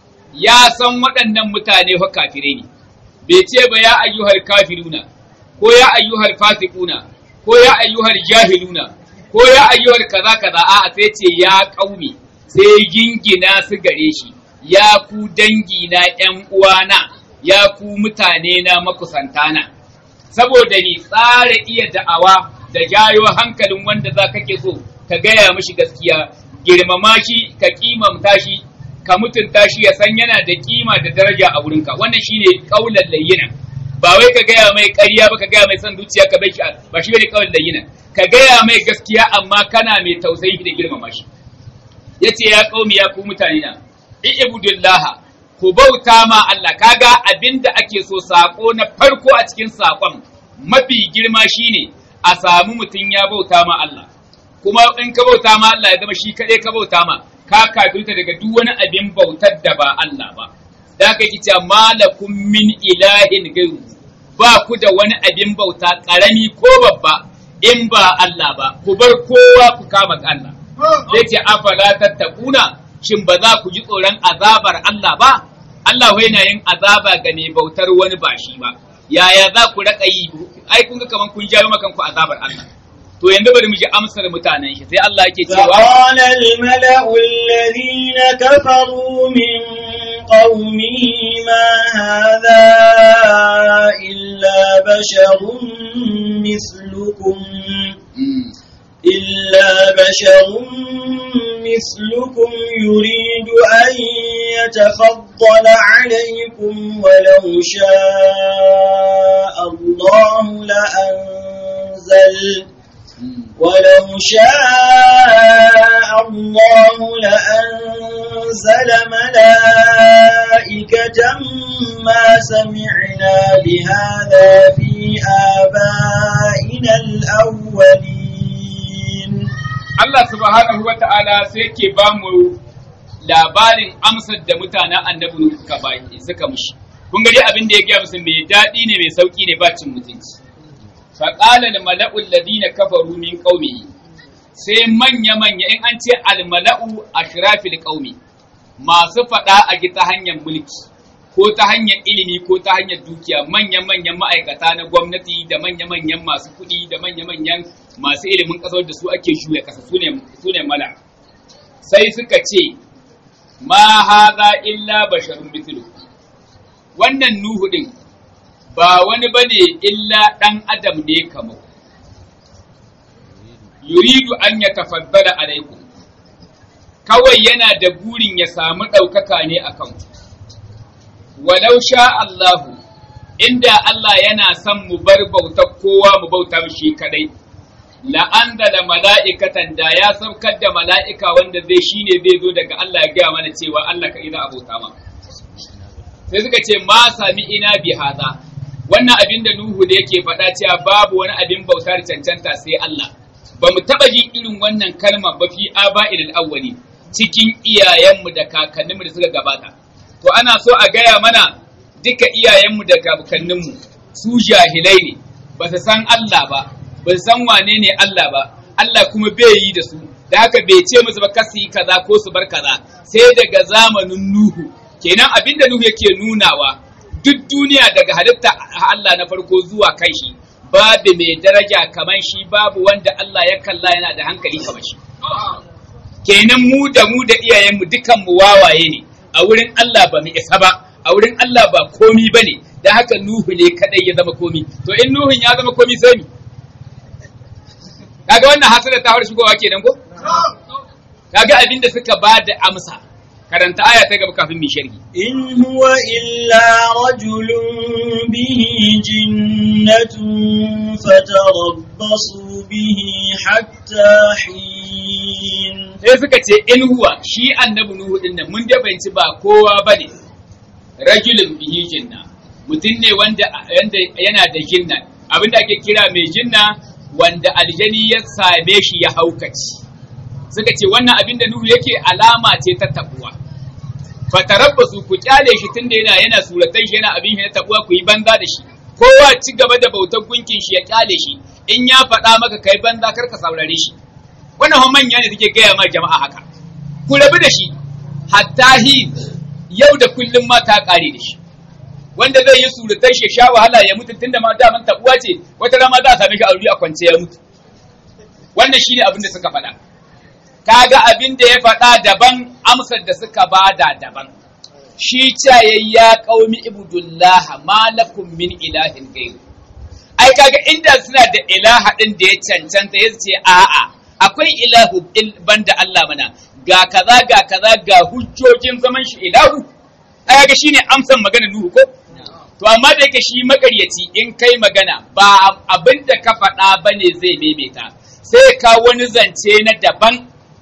ya san waɗannan mutane fa kafirai ne, bai ce ba ya ayyuhal kafiruna, ko ya ayyuhal fasiquna, ko ya ayyuhal jahiluna, ko ya ayyuhal kaza kaza, a'a sai ce ya qaumi, sai gingina su gare shi, ya ku dangi na ƴan uwana, ya ku mutane na makusantana saboda ni tsara iya da'awa da jayo hankalin wanda za ka ke so ka gaya mishi gaskiya, girmama shi, ka kimanta shi, ka mutunta shi ya san yana da kima da daraja a wurinka. Wannan shine kaulan layyina. Ba wai ka gaya mai ƙarya ba, ka gaya mai san zuciya ka bai shi, ba shi bane kaulan layyina. Ka gaya mai gaskiya amma kana mai tausayi da girmama shi. Yace ya qaumi ya ku mutane na, ibudullaha, ku bauta ma Allah. Kaga abinda ake so, sako na farko a cikin sakon mafi girma shine a samu mutum ya bauta ma Allah. Kuma in ka bauta ma Allah ya zama shi kaɗai ka bauta ma, ka kafirta daga duk wani abin bautar da ba Allah ba. Da aka yi cewa malakum min ilahin gairu, ba ku da wani abin bauta ƙarami ko babba in ba Allah ba, ku bar kowa ku kama Allah. Sai ce afala tattakuna, shin ba za ku ji tsoron azabar Allah ba? Allah yana yin azaba ga mai bautar wani ba shi ba. Yaya za ku raka yi? Ai kun ga kaman kun jawo makan ku azabar Allah. To yanzu bari mu ji amsar mutanen shi, sai Allah yake cewa qala al mala'u alladhina kafaru min qaumihi ma hadha illa basharun mislukum مثلكم يريد أن يتفضل عليكم ولو شاء الله لأنزل ملائكة ما سمعنا بهذا في آبائنا الأولين. Allah subhanahu wa ta'ala sai ke ba mu labarin amsar da mutanen annabi suka mushi. Kun gari abin da ya gaya musu mai daɗi ne, mai sauƙi ne, ba cin mutunci. Faƙala da mala'ul ladina kafaru min ƙaumihi, sai manya-manya, in an ce almala'u a shirafil ƙaumi, masu faɗa a ta hanyar mulki, ko ta hanyar ilimi, ko ta hanyar dukiya, manya-manyan ma'aikata na gwamnati da manya-manyan masu kuɗi da manya-manyan masu ilimin ƙasar da su ake juya ƙasa, su ne mala. Sai suka ce, ma haza illa basharun mithlu, wannan Nuhu ɗin ba wani bane illa ɗan adam ne kamar. Yuridu an ya tafaddala alaikum, kawai yana da burin ya samu ɗaukaka ne a kanku. Walau sha Allahu, inda Allah yana son mu bar bautar kowa mu bauta shi kadai, la'anzala mala'ikatan, da ya saukar da mala'ika wanda zai zo daga Allah ya gaya mana cewa Allah ka ina abota ma. Sai suka ce ma sami ina bi haza, wannan abin da Nuhu da yake faɗa cewa babu wani abin bautar cancanta sai Allah. Ba mu taɓa jin irin wannan kalma ba fi aba'il awwali, cikin iyayenmu da kakanninmu da suka gabata. To ana so a gaya mana duka iyayenmu da kakanninmu su jahilai ne, ba su san Allah ba, ba su san wane ne Allah ba, Allah kuma bai yi da su, da haka bai ce musu ba kasu yi kaza ko su bar kaza, sai daga zamanin Nuhu. Kenan abin da Nuhu yake nunawa, duk duniya daga halitta Allah na farko zuwa kai shi, babu mai daraja kamar shi, babu wanda Allah ya kalla yana da hankali kamar shi. Kenan mu da iyayenmu dukan mu wawaye ne, a wurin Allah ba mu isa ba, a wurin Allah ba komi ba ne, da haka Nuhu ne kadai ya zama komi. To in Nuhun ya zama komi sai mi? Kaga wannan hasada ta har shigowa kenan ko? Kaga abin da suka ba da amsa. Karanta aya ta gaba kafin mu sharhi. In huwa illa rajulun bihi jinnatun fatarabbasu bihi hatta hin. Sai suka ce in huwa, shi annabi Nuhu din nan mun da bayanci ba kowa bane. Rajulun bihi jinna. Mutum ne wanda yana da jinna. Abinda ake kira mai jinna wanda aljani ya same shi ya haukaci. Suka ce wannan abin da Nuhu yake alama ce ta tabuwa. Fatarabbasu, ku kyale shi tunda yana suratan shi, yana abin shi na tabuwa, ku yi banza da shi. Kowa ci gaba da bautar gunkin shi ya kyale shi. In ya faɗa maka kai banza kar ka saurare shi. Wannan hon manya ne suke gaya ma jama'a haka. Ku rabu da shi. Hatta yau da kullum ma ta kare da shi. Wanda zai yi suratan shi sha wahala ya mutu tunda ma daman tabuwa ce, wata rama za a same shi a wuri a kwance ya mutu. Wannan shine abin da suka faɗa. Kaga abin da ya faɗa daban, amsar da suka bada daban. shi ya qaumi ibudullah ma lakum min ilahin ghayr. Ai kaga inda suna da ilaha din da ya cancanta yace a'a akwai ilahu banda Allah mana ga kaza ga hujjojin zaman shi ilahu. Ai kaga shine amsan maganar Nuhu ko? To amma da yake shi makaryaci in kai magana ba abinda ka faɗa bane zai maimaita, sai ka wani zance na daban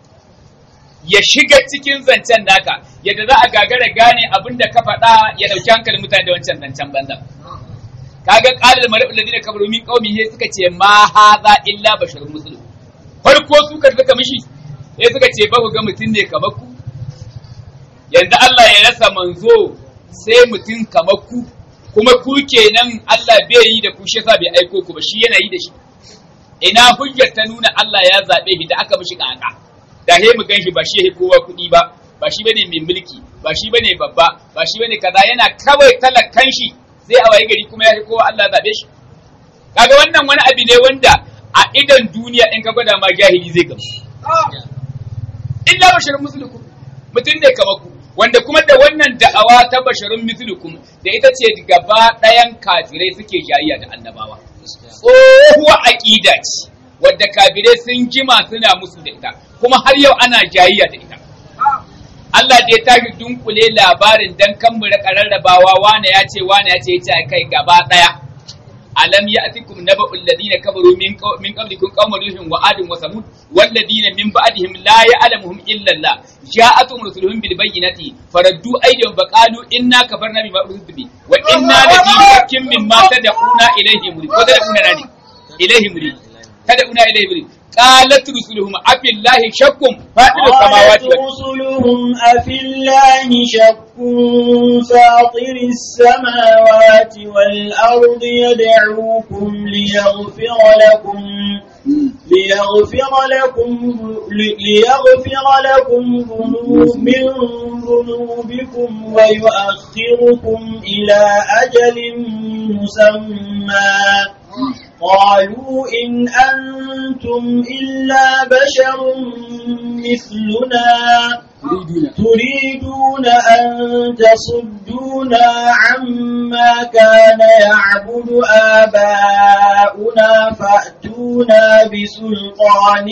ya shiga cikin zancen naka yadda za a gagara gane abinda ka faɗa ya ɗauki hankalin mutane da wancan zancen banza. Kaga qalil mala'ul ladina kafaru min qaumihi suka ce ma hadha illa basharun muslim. Farko suka mishi sai suka ce ba ku ga mutum ne kamar ku. Yanzu Allah ya rasa manzo sai mutum kamar ku, kuma ku kenan Allah bai yi da ku shi yasa bai aiko ku ba, shi yana yi da shi. Ina hujjar ta nuna Allah ya zabe shi da aka mishi kaka. Da he mu ganshi ba shi yake kowa kuɗi ba, ba shi bane mai mulki, ba shi bane babba, ba shi bane kaza, yana kawai talakan shi sai a waye gari kuma ya fi kowa Allah zabe shi. Kaga wannan wani abu ne wanda a idan duniya in ka gwada ma jahili zai gamsu. Illa basharun mislukum, mutum ne kamar ku, wanda kuma da wannan da'awa ta basharun mislukum da ita ce gaba ɗayan kafirai suke jayayya da annabawa. Tsohuwa aqida ce wadda kafirai sun jima suna musu da ita, kuma har yau ana jayayya da ita. Allah da ya tashi dunkule labarin dan kan mu rarrabawa wane ya ce yace kai gaba ɗaya. Alam ya'tikum naba'ul ladina kafaru min qablikum qaum nuhin wa adin wa samud wal ladina min ba'dihim la ya'lamuhum illa Allah ja'atuhum rusuluhum bil bayyinati faraddu aydihim fa qalu inna kafarna bima ursiltum bi wa inna lafi shakkin mimma tad'una ilayhi murid ko tad'una nani ilayhi murid tad'una ilayhi murid qalat rusuluhum afillahi shakkum fatir samawati rusuluhum afillahi shakkum fatiris samawati wal ardi yad'ukum liyaghfira lakum min dhunubikum wa yu'akhirukum ila ajalin musamma. قالوا إن أنتم إلا بشر مثلنا تريدون أن تصدونا عما كان يعبد آباؤنا فأتونا بسلطان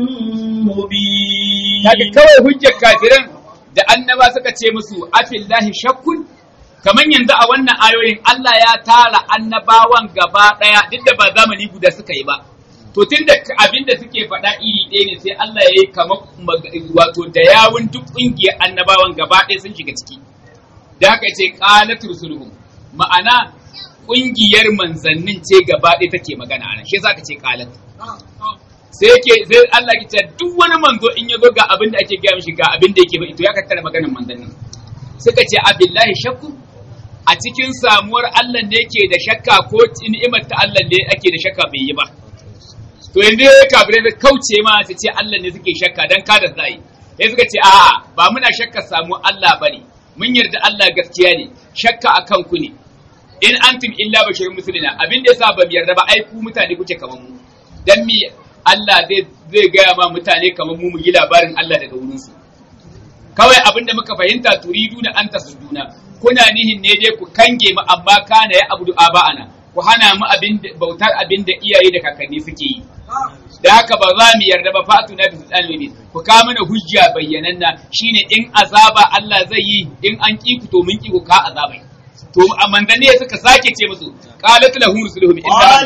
مبين. هذا كوي هجة كافرين da annaba suka ce musu afillahi shakkun. Kamar yanzu a wannan ayoyin Allah ya tara annabawan gaba ɗaya duk da ba zamani guda suka yi ba. To tun da abin da suke faɗa iri ɗaya ne sai Allah ya yi kamar wato da yawun duk ƙungiyar annabawan gaba ɗaya sun shiga ciki. Da haka ce qalat rusuluhum, ma'ana ƙungiyar manzannin ce gaba ɗaya take magana anan. Shi yasa ka ce qalat. Sai Allah ya ce duk wani manzo in ya zo ga abin da ake gaya mishi ga abin da yake ba to ya kattara maganar manzannin. Suka ce abillahi shakku, a cikin samuwar Allah ne yake da shakka ko ni'imar ta Allah ne ake da shakka bai yi ba. To yanzu ya kafirai da kauce ma su ce Allah ne suke shakka dan kada zai. Sai suka ce a'a ba muna shakka samuwar Allah bane. Mun yarda Allah gaskiya ne, shakka akan ku ne. In antum illa basharun mislina, abin da yasa ba mu yarda ba ai ku mutane kuke kaman mu. Dan mi Allah zai gaya ma mutane kaman mu yi labarin Allah daga wurin su. Kawai abin da muka fahimta turiduna an tasuduna, kuna nihin ne dai ku kange mu amma kana ya abudu aba'ana, ku hana mu bautar abin da iyaye da kakanni suke yi. Da haka ba za mu yarda ba fatu na bisu ɗalibi, ku kawo mana hujja bayyananna shine in azaba Allah zai yi in an ki ku to mun ki ku ka azabai. To a manzanni suka sake ce musu qalat lahum rusuluhum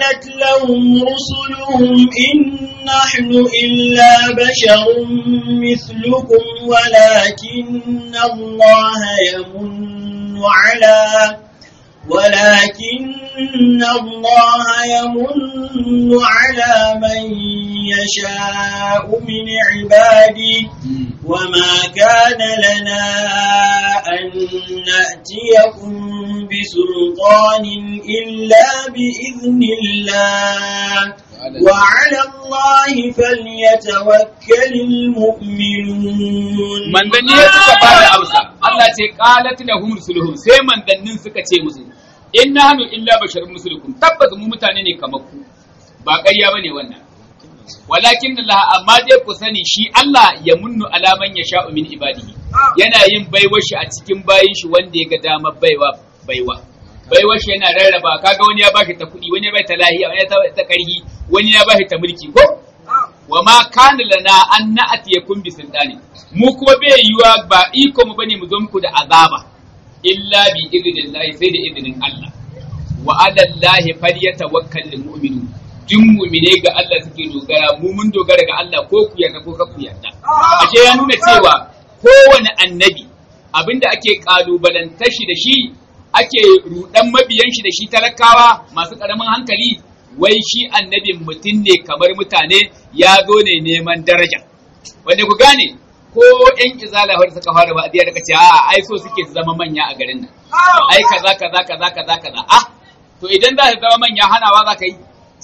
in nahnu illa basharun mithlukum walakinna Allah yamunnu ala man yasha'u min ibadihi وما كان لنا أن نأتيكم بسلطان إلا بإذن الله وعلى الله فليتوكل المؤمنون. من ذني سكبار أوسع الله قالت لهم رسلهم سي من ذنين سكتي مسلم إن نحن إلا بشر مثلكم تبت ممتانين كمكم باقي يا بني wannan. Walakin Allah amma dai ku sani shi Allah ya munnu alaman ya sha'u min ibadihi yana yin baiwar shi a cikin bayin shi wanda ya ga dama baiwar shi yana rarraba kaga wani ya bashi ta kuɗi, wani ya bashi ta lahiya, wani ya ta karhi, wani ya bashi ta mulki ko wa ma kana lana an na'tiyakum bi sultani, mu kuma bai yiwa ba iko mu bane mu zo muku da azaba illa bi idnillahi, sai da idnin Allah. Wa ala Allahi falyatawakkalul mu'minun, duk mu'mine ga Allah suke dogara, mu mun dogara ga Allah ko ku yarda ko ka ku yarda. Ashe ya nuna cewa kowane annabi abinda ake kalubalantar shi da shi, ake rudan mabiyan shi da shi talakawa masu karamin hankali, wai shi annabin mutum ne kamar mutane, ya zo ne neman daraja. Wanda ku gane ko ƴan izala wanda suka fara wa'azi da kace a ai so suke su zama manya a garin nan, ai kaza to idan za ka zama manya hanawa za ka yi,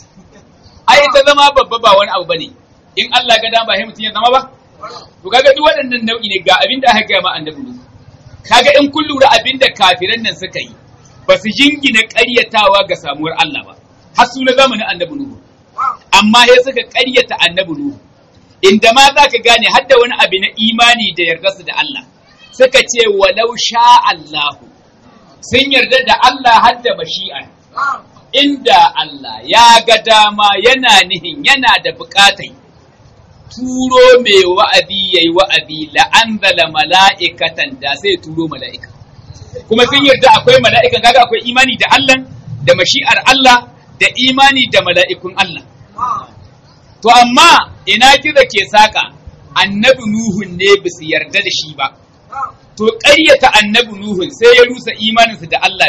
ai ta zama babba ba wani abu bane, in Allah ga dama sai mutum ya zama ba. To kaga duk waɗannan nau'i ne ga abin da aka gaya ma annabi Nuhu. Kaga in kun lura abin da kafiran nan suka yi, ba su jingina ƙaryatawa ga samuwar Allah ba, har su na zamanin annabi Nuhu, amma sai suka ƙaryata annabi Nuhu. Inda ma za ka gane har da wani abu na imani da yarda su da Allah, suka ce walau sha Allahu, sun yarda da Allah har da mashi'a. Inda Allah ya ga dama yana nihin yana da bukatai turo mai wa'azi yayi wa'azi la'anzala mala'ikatan, da sai turo mala'ika. Kuma sun yarda akwai mala'ikan, kaga akwai imani da Allah da mashi'ar Allah da imani da mala'ikun Allah. To amma ina kiza ke saka, annabi Nuhun ne ba su yarda da shi ba. To ƙaryata annabi Nuhun sai ya rusa imaninsu da Allah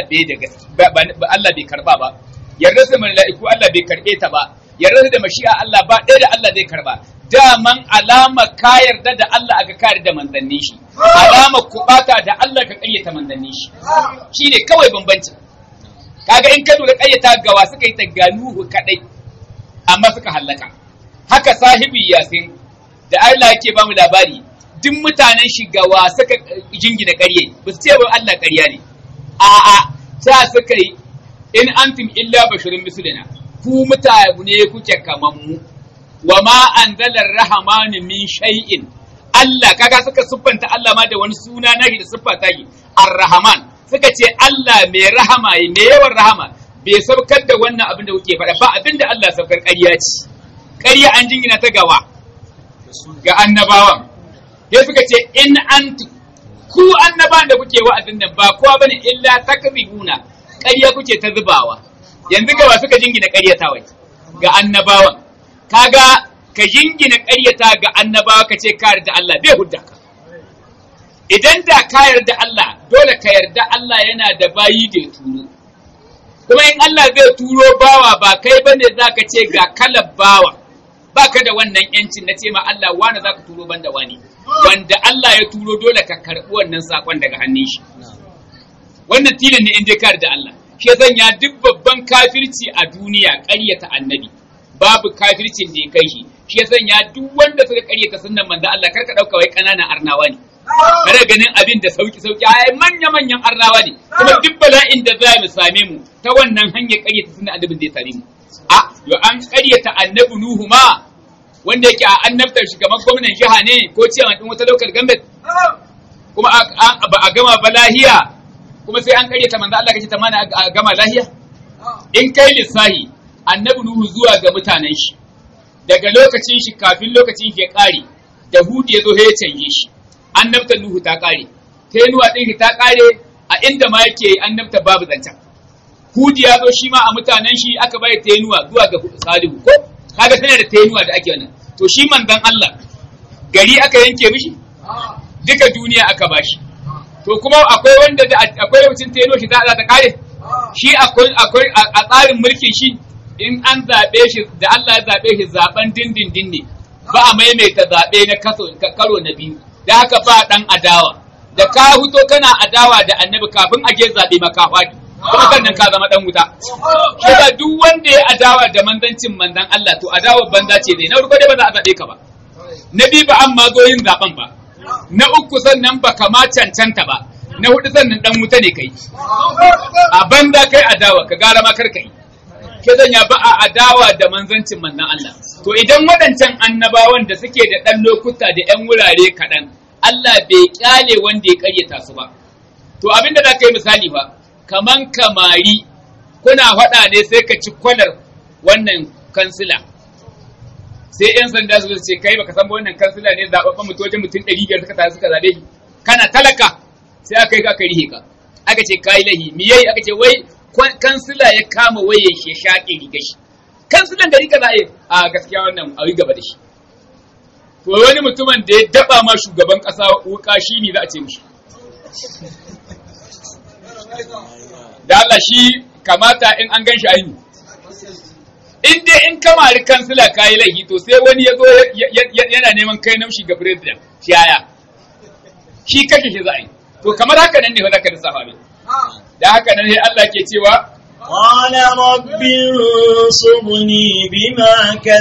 Allah bai karba ba. Yarda da mala'iku Allah bai karbe ta ba. Yarda da mashi'a Allah ba ɗaya da Allah zai karba. Daman alama ka yarda da Allah aka kare da manzannin shi. Alama kubata da Allah ka ƙaryata manzannin shi. Shine kawai bambanci. Kaga in ka lura ƙaryata gawa suka yi ta ga Nuhu kadai, amma suka hallaka. Haka sahibi Yasin da Allah yake ba mu labari, duk mutanen shigawa suka jingina ƙarye, ba su ce ba Allah ƙarya ne. A'a, ta suka yi in antum illa basharun mislina, ku mutane kuke kaman mu. Wa ma anzalar rahmanu min shay'in. Allah kaga suka siffanta Allah ma da wani suna nashi da siffa ta yi Ar-Rahman. Suka ce Allah mai rahama, mai yawan rahama, bai saukar da wannan abin da kuke faɗa ba, abin da Allah saukar ƙarya ce. Ƙarya an jingina ta gawa ga annabawan. Sai suka ce in antu, ku annabawan da kuke wa'azin nan ba kowa bane illa takzibuna, ƙarya kuke ta zubawa. Yanzu gawa suka jingina ƙaryata wai ga annabawan. Kaga ka jingina ƙaryata ga annabawa ka ce ka yarda Allah bai hudda ka. Idan da ka yarda Allah, dole ka yarda Allah yana da bayi da turo. Kuma in Allah zai turo bawa ba kai bane zaka ce ga kalar bawa. Baka da wannan yancin na ce ma Allah wani zaka turo banda wani. Wanda Allah ya turo dole ka karɓi wannan sakon daga hannun shi. Wannan tilin ne in dai ka yarda Allah. Shi sanya duk babban kafirci a duniya ƙaryata annabi. Babu kafircin da ya kai shi. Shi sanya duk wanda suka ƙaryata sunnan manzo Allah karka dauka wai kananan arnawa ne. Kada ganin abin da sauki ai manya-manyan arnawa ne. Kuma duk bala'in da za mu same mu ta wannan hanyar ƙaryata sunnan annabin da ya same mu. Yo an ƙaryata annabi Nuhu ma wanda yake a annabtar shi kamar gwamnan jiha ne ko ciyaman ɗin wata local government, kuma ba a gama ba lahiya, kuma sai an ƙaryata manzo Allah kace ta mana a gama lahiya. In kai lissahi annabi Nuhu zuwa ga mutanen shi daga lokacin shi kafin lokacin shi ya ƙare, da Hud ya zo ya canje shi, annabtar Nuhu ta ƙare, tenuwa ɗin shi ta ƙare, a inda ma yake annabta babu zancen. Hud ya zo shi ma a mutanen shi aka bai tenuwa zuwa ga Salihu ko kaga tana da tenuwa da ake wannan. To shi manzon Allah gari aka yanke mishi, duka duniya aka bashi. To kuma akwai wanda da akwai lokacin tenuwa shi za ta kare. Shi akwai a tsarin mulkin shi in an zabe shi da Allah ya zabe shi zaben dindindin ne. Ba a maimaita zabe na karo na biyu. Da haka ba dan adawa. Da ka huto kana adawa da annabi kafin a je zabe maka fadi. Kuma sannan ka zama dan wuta. Kaga duk wanda ya adawa da manzancin manzan Allah to adawa banza ce dai. Na farko dai ba za a zabe ka ba. Na biyu ba an ma zo yin zaben ba. Na uku sannan ba kama cancanta ba. Na hudu sannan dan wuta ne kai. A banza kai adawa ka gara ma kar kai. Ke zanya ba a adawa da manzancin manzan Allah. To idan waɗancan annabawan da suke da ɗan lokuta da ‘yan wurare kaɗan, Allah bai kyale wanda ya ƙaryata su ba. To abinda za ka yi misali ba, kaman kamari kuna faɗa ne sai ka ci kwalar wannan kansila. Sai 'yan sanda su ce kai baka san ba wannan kansila ne zaɓaɓɓen mutum 500 suka taru suka zaɓe shi. Kana talaka sai aka yi aka rihe ka. Aka ce kai lahi, mi yayi aka ce wai kansila ya kama waye shi ya shaƙe riga shi. Kansilan gari ka zaɓe a gaskiya wannan a yi gaba da shi. To wani mutumin da ya daba ma shugaban ƙasa wuka shi ne za a ce mishi. Da Allah shi kamata in an gan shi aini. In dai in kamari kansila kayi laifi to sai wani ya zo yana neman kai naushi ga president shi yaya. Shi kashe shi za a yi. To kamar haka nan ne fa zaka lissafa mai. Da haka nan sai Allah ke cewa قال رب انصرني بما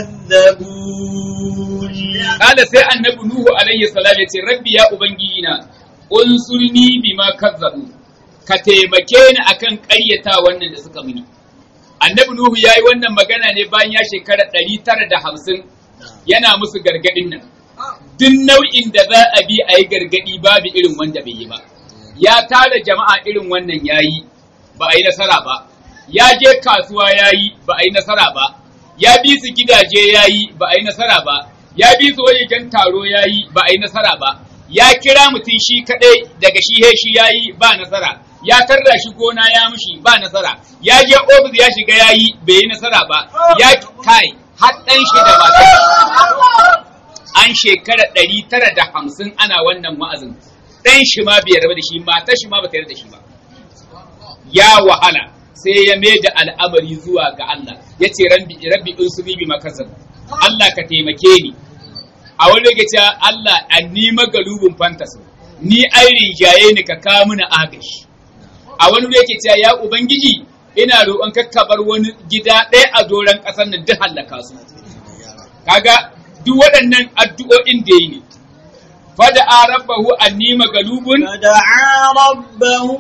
كذبون. Kada sai annabi Nuhu alaihi salam ya ce rabbi ya ubangijina unsurni bima kazzabu ka taimake ni akan ƙaryata wannan da suka mini. Annabi Nuhu yayi wannan magana ne bayan ya shekara 950 yana musu gargadin nan. Duk nau'in da za a bi a yi gargadi babu irin wanda bai yi ba. Ya tara jama'a irin wannan yayi ba a yi nasara ba. Ya je kasuwa yayi ba a yi nasara ba. Ya bi su gidaje yayi ba a yi nasara ba. Ya bi su wajen taro yayi ba a yi nasara ba. Ya kira mutum shi kadai daga shi yayi ba nasara. Ya tarda shi gona ya mushi ba nasara. Ya je ofis ya shiga yayi bai yi nasara ba. Ya kai har dan shi da mata. An shekara 950 ana wannan wa'azin. Dan shi ma bai yarda da shi, matar shi ma ba ta yarda da shi ba. Ya wahala sai ya mai da al'amari zuwa ga Allah. Yace rabbi unsuri bi makazab. Allah ka taimake ni. A wani lokaci Allah anni magalubun fantasu. Ni ai rijaye ni ka kawo mini agashi. A wani lokaci ya ubangiji ina roƙon kakkabar wani gida ɗaya a doron ƙasar nan duk hallaka su. Kaga duk waɗannan addu'o'in da yi ne. Fada'a rabbahu anni magalubun. Fada'a rabbahu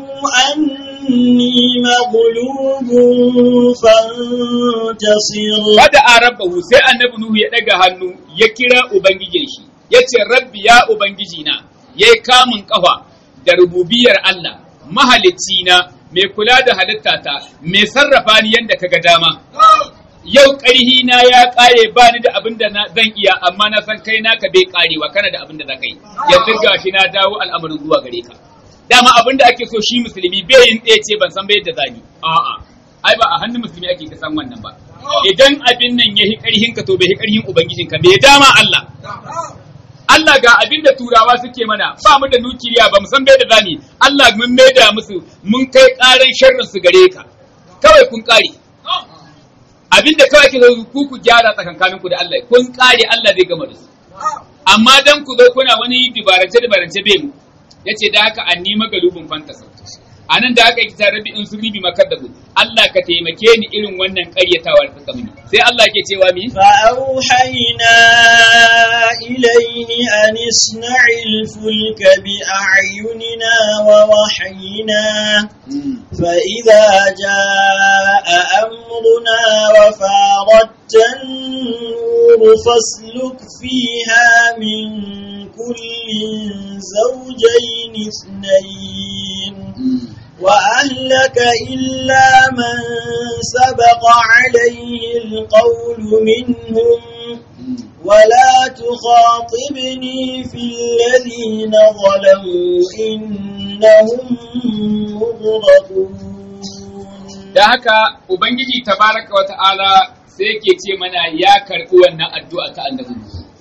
anni maghlubun fantasir. Fada'a rabbahu sai annabi Nuhu ya ɗaga hannu ya kira ubangijin shi. Ya ce rabbi ya ubangiji na yayi kamun kafa da rububiyar Allah mahalicci na mai kula da halittata mai sarrafa ni yanda kaga dama. Yau ƙarhi na ya ƙare ba ni da abin da zan iya amma na san kai naka bai ƙarewa kana da abin da za ka yi. Yanzu ga shi na dawo al'amarin zuwa gare ka. Dama abin da ake so shi musulmi bai yin tsaye ce ban san bai yadda zani. A'a, ai ba a hannun musulmi ake ka san wannan ba. Idan abin nan ya hi ƙarhin ka to bai hi ƙarhin ubangijinka bai dama Allah. Allah ga abin da turawa suke mana ba mu da nukiliya ba mu san bai da zani. Allah mun maida musu mun kai ƙaran sharrin su gare ka. Kawai kun ƙare. Abinda kawai ke zo ku gyara tsakankaninku da Allah kun kare Allah zai gama da su amma dan ku zo kuna wani dibarance bai mu yace da haka anni magalubun fantasa anan da haka kita rabbi in suri bi makadabu Allah ka taimake ni irin wannan ƙaryatawar ta mini sai Allah ke cewa mi fa auhayna ilayhi an isna'il fulka bi a'yunina wa wahyina fa idha jaa amruna wa faradta an-nur fasluk fiha min kullin zawjayn ithnayn وأهلك إلا من سبق عليه القول منهم ولا تخاطبني في الذين ظلموا إنهم مغرقون. da haka ubangiji tabaraka wa ta'ala sai yake ce mana ya karɓi wannan addu'a ta annabi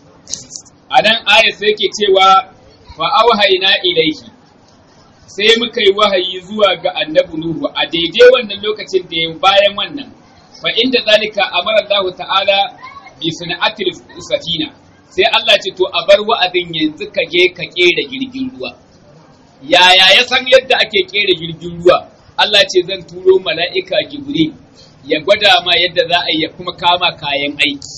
a nan aya sai yake cewa fa auhayna ilaihi sai muka yi wahayi zuwa ga annabi Nuhu a daidai wannan lokacin da ya bayan wannan fa inda zalika amara Allah ta'ala bi sana'atil safina sai Allah ce to a bar wa'azin yanzu ka je ka kera jirgin ruwa yaya ya san yadda ake kera jirgin ruwa Allah ce zan turo mala'ika Jibril ya gwada ma yadda za a yi ya kuma kama kayan aiki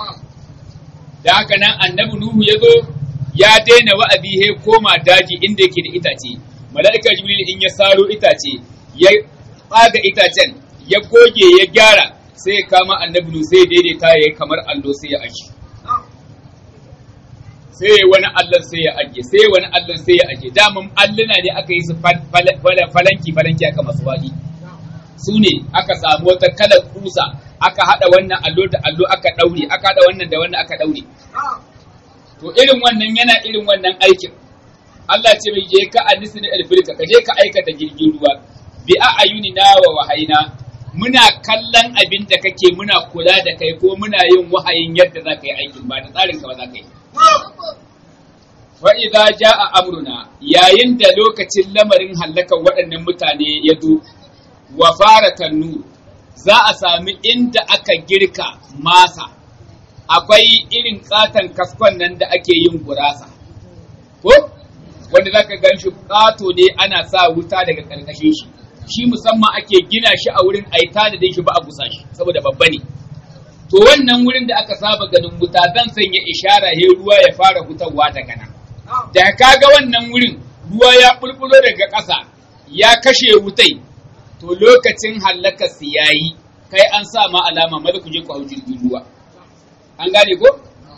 da haka nan annabi Nuhu ya zo ya daina wa'azi he koma daji inda yake da itace mala'ika Jibril in ya saro itace ya tsaga itacen ya goge ya gyara sai ya kama annabi Nuhu sai daidaita yayi kamar allo sai ya aji sai wani allon sai ya aje sai wani allon sai ya aje daman alluna ne aka yi su falanki aka masu waɗi su ne aka samu wata kalar kusa aka haɗa wannan allo da allo aka ɗaure aka haɗa wannan da wannan aka ɗaure to irin wannan yana irin wannan aikin Allah ce mai je ka anisin alfirka ka je ka aikata jirgin ruwa bi a ayunina wa wahayina muna kallon abin da kake muna kula da kai ko muna yin wahayin yadda za ka yi aikin ba da tsarin ka ba za ka yi wa idza jaa amruna yayin da lokacin lamarin hallakan waɗannan mutane ya zo wa faratan nur za a sami inda aka girka masa akwai irin katan kaskon nan da ake yin gurasa ko wanda zaka gan shi kato ne ana sa wuta daga karkashin shi musamman ake gina shi a wurin aita da dai shi ba a busa shi saboda babba ne to wannan wurin da aka saba ganin wuta zan sanya ishara he ruwa ya fara hutawa daga nan da kaga wannan wurin ruwa ya bulbulo daga ƙasa ya kashe wutai to lokacin halakar su yayi kai an sa ma alama maza ku je ku hau jirgin ruwa an gane ko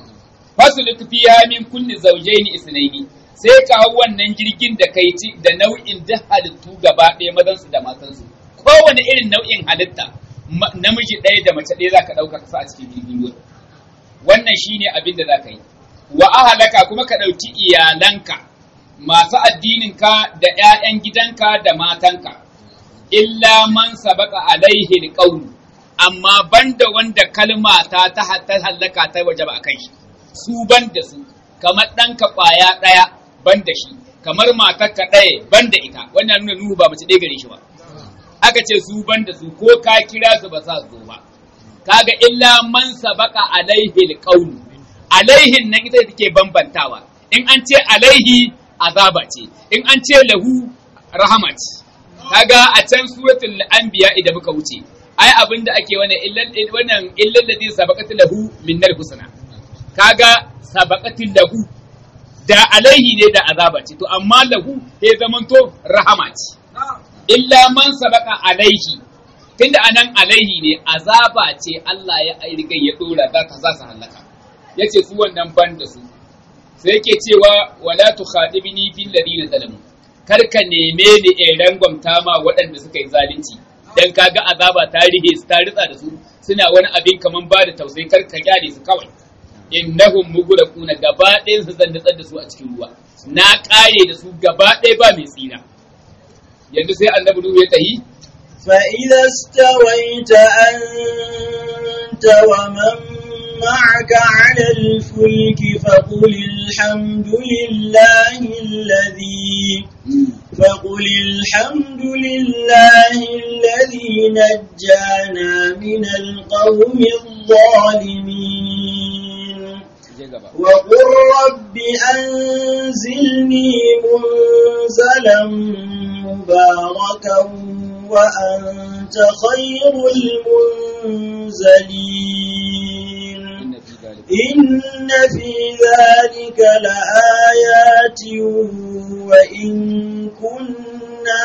fasuluk fiha min kulli zawjayn isnaini sai ka hau wannan jirgin da kai ci da nau'in duk halittu gaba ɗaya mazan su da matan su kowane irin nau'in halitta namiji ɗaya da mace ɗaya zaka ɗauka ka sa a cikin jirgin ruwa wannan shine abin da zaka yi wa ahalaka kuma ka ɗauki iyalanka masu addininka da 'ya'yan gidanka da matanka illa man sabaka alaihi alqawl amma banda wanda kalma ta halaka ta waje ba kai su banda su kamar ɗanka ƙwaya ɗaya banda shi kamar matarka ɗaya banda ita wannan nuna Nuhu ba mace ɗaya gare shi ba aka ce su banda su ko ka kira su ba sa zo ba kaga illa man sabaka alaihi alqawl alaihin nan ita take bambantawa in an ce alaihi azaba ce in an ce lahu rahama ce kaga a can suratul anbiya idan muka wuce ai abinda ake wannan illal ladhi sabaqat lahu minnal husna kaga sabaqatil lahu da alaihi ne da azaba ce to amma lahu sai zamanto rahama ce illa man sabaqa alaihi tunda anan alaihi ne azaba ce Allah ya riga ya dora za su halaka yace su wannan ban da su sai yake cewa wala tukhadibni fil ladina zalamu karka neme ni in rangwamta ma waɗanda suka yi zalunci dan kaga azaba ta rihe su ta ritsa da su suna wani abin kaman ba da tausayi karka gyale su kawai innahum mughraquna gaba ɗayan su zan nutsar da su a cikin ruwa na ƙare da su gaba ɗaya ba mai tsira yanzu sai annabi Nuhu ya tahi fa idza stawaita anta wa man ma'aka 'ala al-fulki faqul alhamdulillahi alladhi najjana min al-qawmi adh-dhalimin وقل رب أنزلني منزلا مباركا وأنت خير المنزلين إن في ذلك لآيات وإن كنا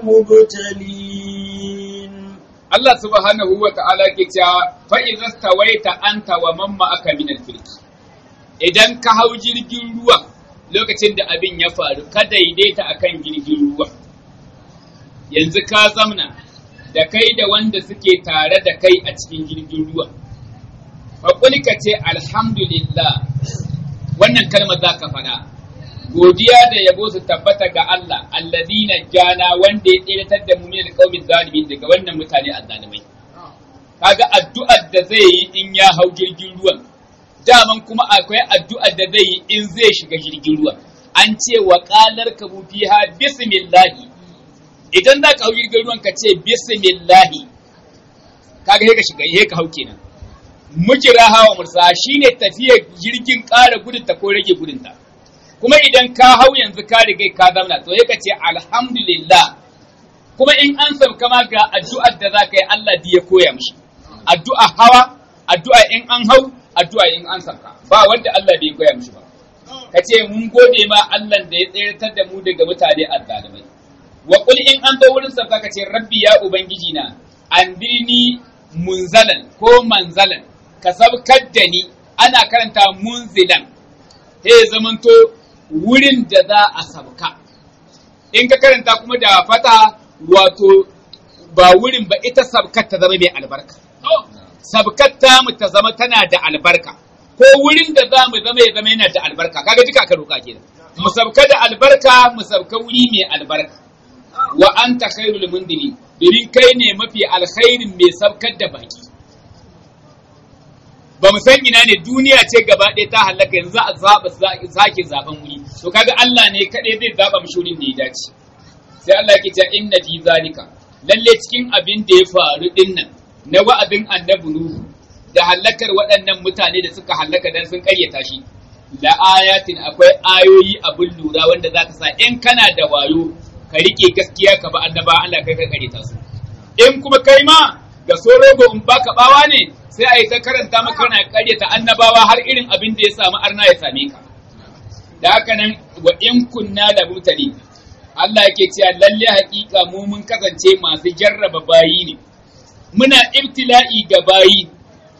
لمبتلين الله سبحانه وتعالى كتاب فإذا استويت أنت ومن معك من الفلك idan ka hau jirgin ruwa lokacin da abin ya faru ka daidaita akan jirgin ruwa yanzu ka zamna da kai da wanda suke tare da kai a cikin jirgin ruwa faƙuli ka ce alhamdulillah wannan kalmar za ka faɗa godiya da yabo su tabbata ga Allah alladina jana wanda ya tseratar da mu min alqawmi zalimin daga wannan mutane azzalimai kaga addu'ar da zai yi in ya hau jirgin ruwan daman kuma akwai addu'ar da zai yi in zai shiga jirgin ruwa an ce wa qalar kabu fiha bismillah idan za ka hau jirgin ruwan ka ce bismillah kaga sai ka shiga sai ka hau kenan mujira hawa mursa shine tafiyar jirgin ƙara gudun ta ko rage gudun ta kuma idan ka hau yanzu ka riga ka zamna to sai ka ce alhamdulillah kuma in an sauka ma ga addu'ar da za ka yi Allah ya koya mishi addu'a hawa addu'a in an hau addu'a in an sauka ba wanda Allah bai koya mishi ba ka ce mun gode ma Allah da ya tsayar da mu daga mutane azzalimai wa qul in an zo wurin sauka ka ce rabbi ya ubangiji na andirni munzalan ko manzalan ka sabkar da ni ana karanta munzilan zamanto wurin da za a sabka. In ka karanta kuma da fata wato ba wurin ba ita sabkar ta zama mai albarka. Sabkar ta mu ta zama tana da albarka. Ko wurin da za mu zama ya zama yana da albarka. Kaga duka aka roƙa kenan. Mu sabka da albarka, mu sabka wuri mai albarka. Wa anta khairul mundiri. Domin kai ne mafi alkhairin mai sabkar da baki. Ba mu san ina ne duniya ce gaba ɗaya ta halaka yanzu za a sake zaben wuri to kaga Allah ne kaɗai zai zaba mishi wurin da ya dace sai Allah yake cewa inna fi zalika lalle cikin abin da ya faru din nan na wa'azin annabi Nuhu da halakar waɗannan mutane da suka halaka dan sun ƙaryata shi la ayatin akwai ayoyi abin lura wanda zaka sa in kana da wayo ka rike gaskiya ka ba annaba Allah kai ka ƙaryata su in kuma kai ma ga sorogo in baka bawa ne sai a yi ta karanta maka kana karyata annabawa har irin abin da ya samu arna ya same ka da haka nan wa in kunna da mutane Allah yake cewa lalle haƙiƙa mu mun kasance masu jarraba bayi ne muna ibtila'i ga bayi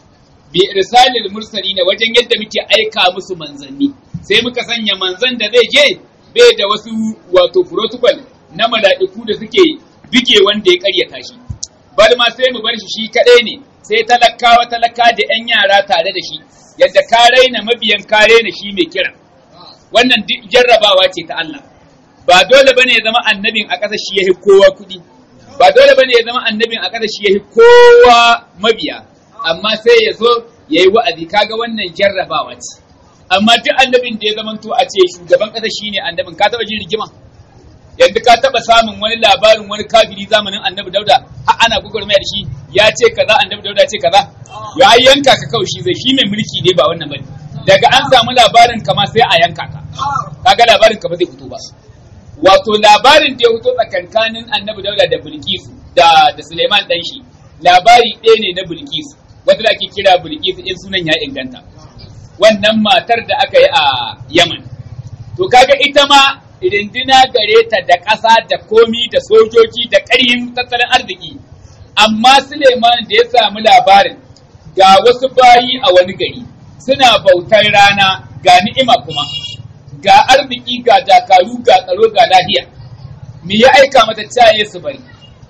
bi irsalil mursalina wajen yadda muke aika musu manzanni sai muka sanya manzan da zai je bai da wasu wato protocol na mala'iku da suke bige wanda ya karyata shi bal ma sai mu bar shi kadai ne sai talaka da 'yan yara tare da shi yadda ka raina mabiyan ka raina shi mai kira wannan duk jarrabawa ce ta Allah ba dole bane ya zama annabin a ƙasa shi yahi kowa kuɗi ba dole bane ya zama annabin a ƙasa shi yahi kowa mabiya amma sai ya zo yayi wa'azi kaga wannan jarrabawa ce amma duk annabin da ya zamanto a ce shugaban ƙasa shine annabin ka taba jin rigima yadda ka taba samun wani labarin wani kafiri zamanin annabi Dauda har ana gugurmaya da shi ya ce kaza annabi Dauda ya ce kaza ya yanka ka kawai shi zai shi mai mulki ne ba wannan bane daga an samu labarin kama sai a yanka ka kaga labarin ka ba zai fito ba wato labarin da ya fito tsakankanin annabi Dauda da Bilkisu da Suleiman dan shi labari ɗaya ne na Bilkisu wanda ake kira Bilkisu in sunan ya inganta wannan matar da aka yi a Yaman to kaga ita ma rindina gare ta da ƙasa da komi da sojoji da ƙarhin tattalin arziki amma Suleiman da ya samu labarin ga wasu bayi a wani gari suna bautar rana ga ni'ima kuma ga arziki ga dakaru ga tsaro ga lahiya me ya aika mata caye su bari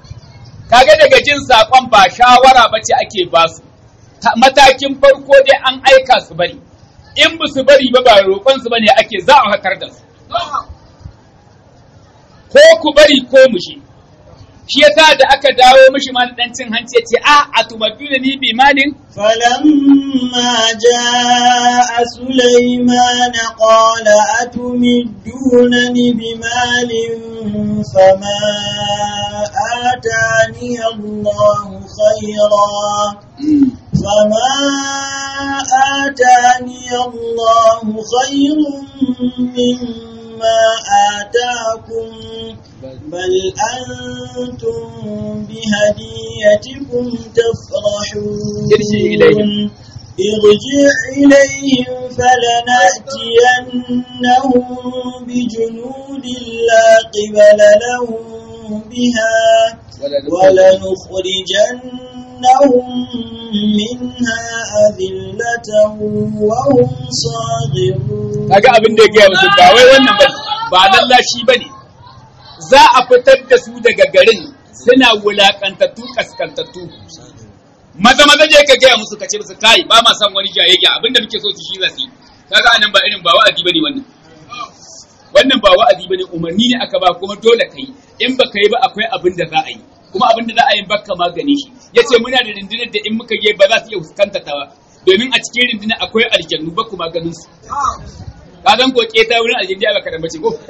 kaga daga jin sakon ba shawara bace ake ba su matakin farko dai an aika su bari in ba su bari ba roƙon su bane ake za a hakar da su ko ku bari ko mushi shi yasa da aka dawo mishi ma dan cin hanci yace atumadduni bi malin falamma jaa Sulaiman qala atumiddunani bi malin fama atani Allahu khayran فما آتاني الله خير مما آتاكم بل أنتم بهديتكم تفرحون ارجع إليهم فلنأتينهم بجنود لا قبل لهم بها ولنخرجنهم منها أذلة وهم صاغرون. kaga abin da ya gaya musu ba wai wannan ba lallashi bane za a fitar da su daga garin suna wulakantattu kaskantattu maza je ka gaya musu kace musu kai ba ma san wani jayayya abinda muke so su shi zasu kaga anan ba irin ba wa'azi bane wannan ba wa'azi bane umarni ne aka ba kuma dole kai in ba kai ba akwai abin da za a yi kuma abin da za a yi baka magani shi yace muna da rundunar da in muka je ba za su iya fuskanta ta ba domin a cikin rundunar akwai aljannu ba kuma ganin su ka zan koke ta wurin aljannu ba ka da mace ko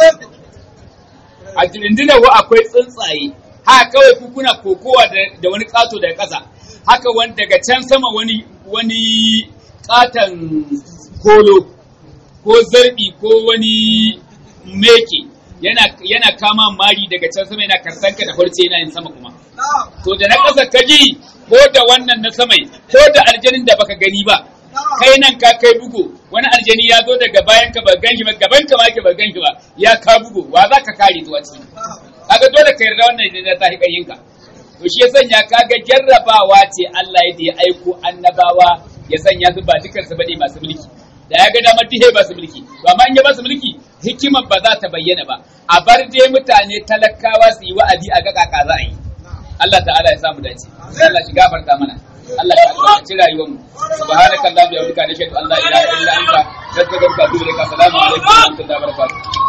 a rundunar wa akwai tsuntsaye haka kawai ku kuna kokowa da wani kato daga ƙasa haka wani daga can sama wani katan kolo ko zarbi ko wani meke yana kama mari daga can sama yana karsanka da farce yana yin sama kuma to da na ƙasa kaji ko da wannan na samai ko da aljanin da baka gani ba kai nan ka kai bugu wani aljani ya zo daga bayan ka ba ganshi ba gaban ka ma ke ba ganshi ba ya ka bugu wa za ka kare zuwa ciki kaga dole ka yarda wannan da ta hika yinka to shi ya sanya kaga jarrabawa ce Allah ya aiko annabawa ya sanya su ba dukan su bane masu mulki da da ya ga damar dihe ba su mulki to amma in ya ba su mulki hikimar ba za ta bayyana ba a bar dai mutane talakawa su yi wa'azi a ga kaka za a yi Allah ta'ala ya samu dace Allah shi gafarta mana Allah ya albarkaci rayuwar mu subhanakallahumma wa bihamdika nashhadu an la ilaha illa anta nastaghfiruka wa natubu ilaik assalamu alaikum wa rahmatullahi wa barakatuh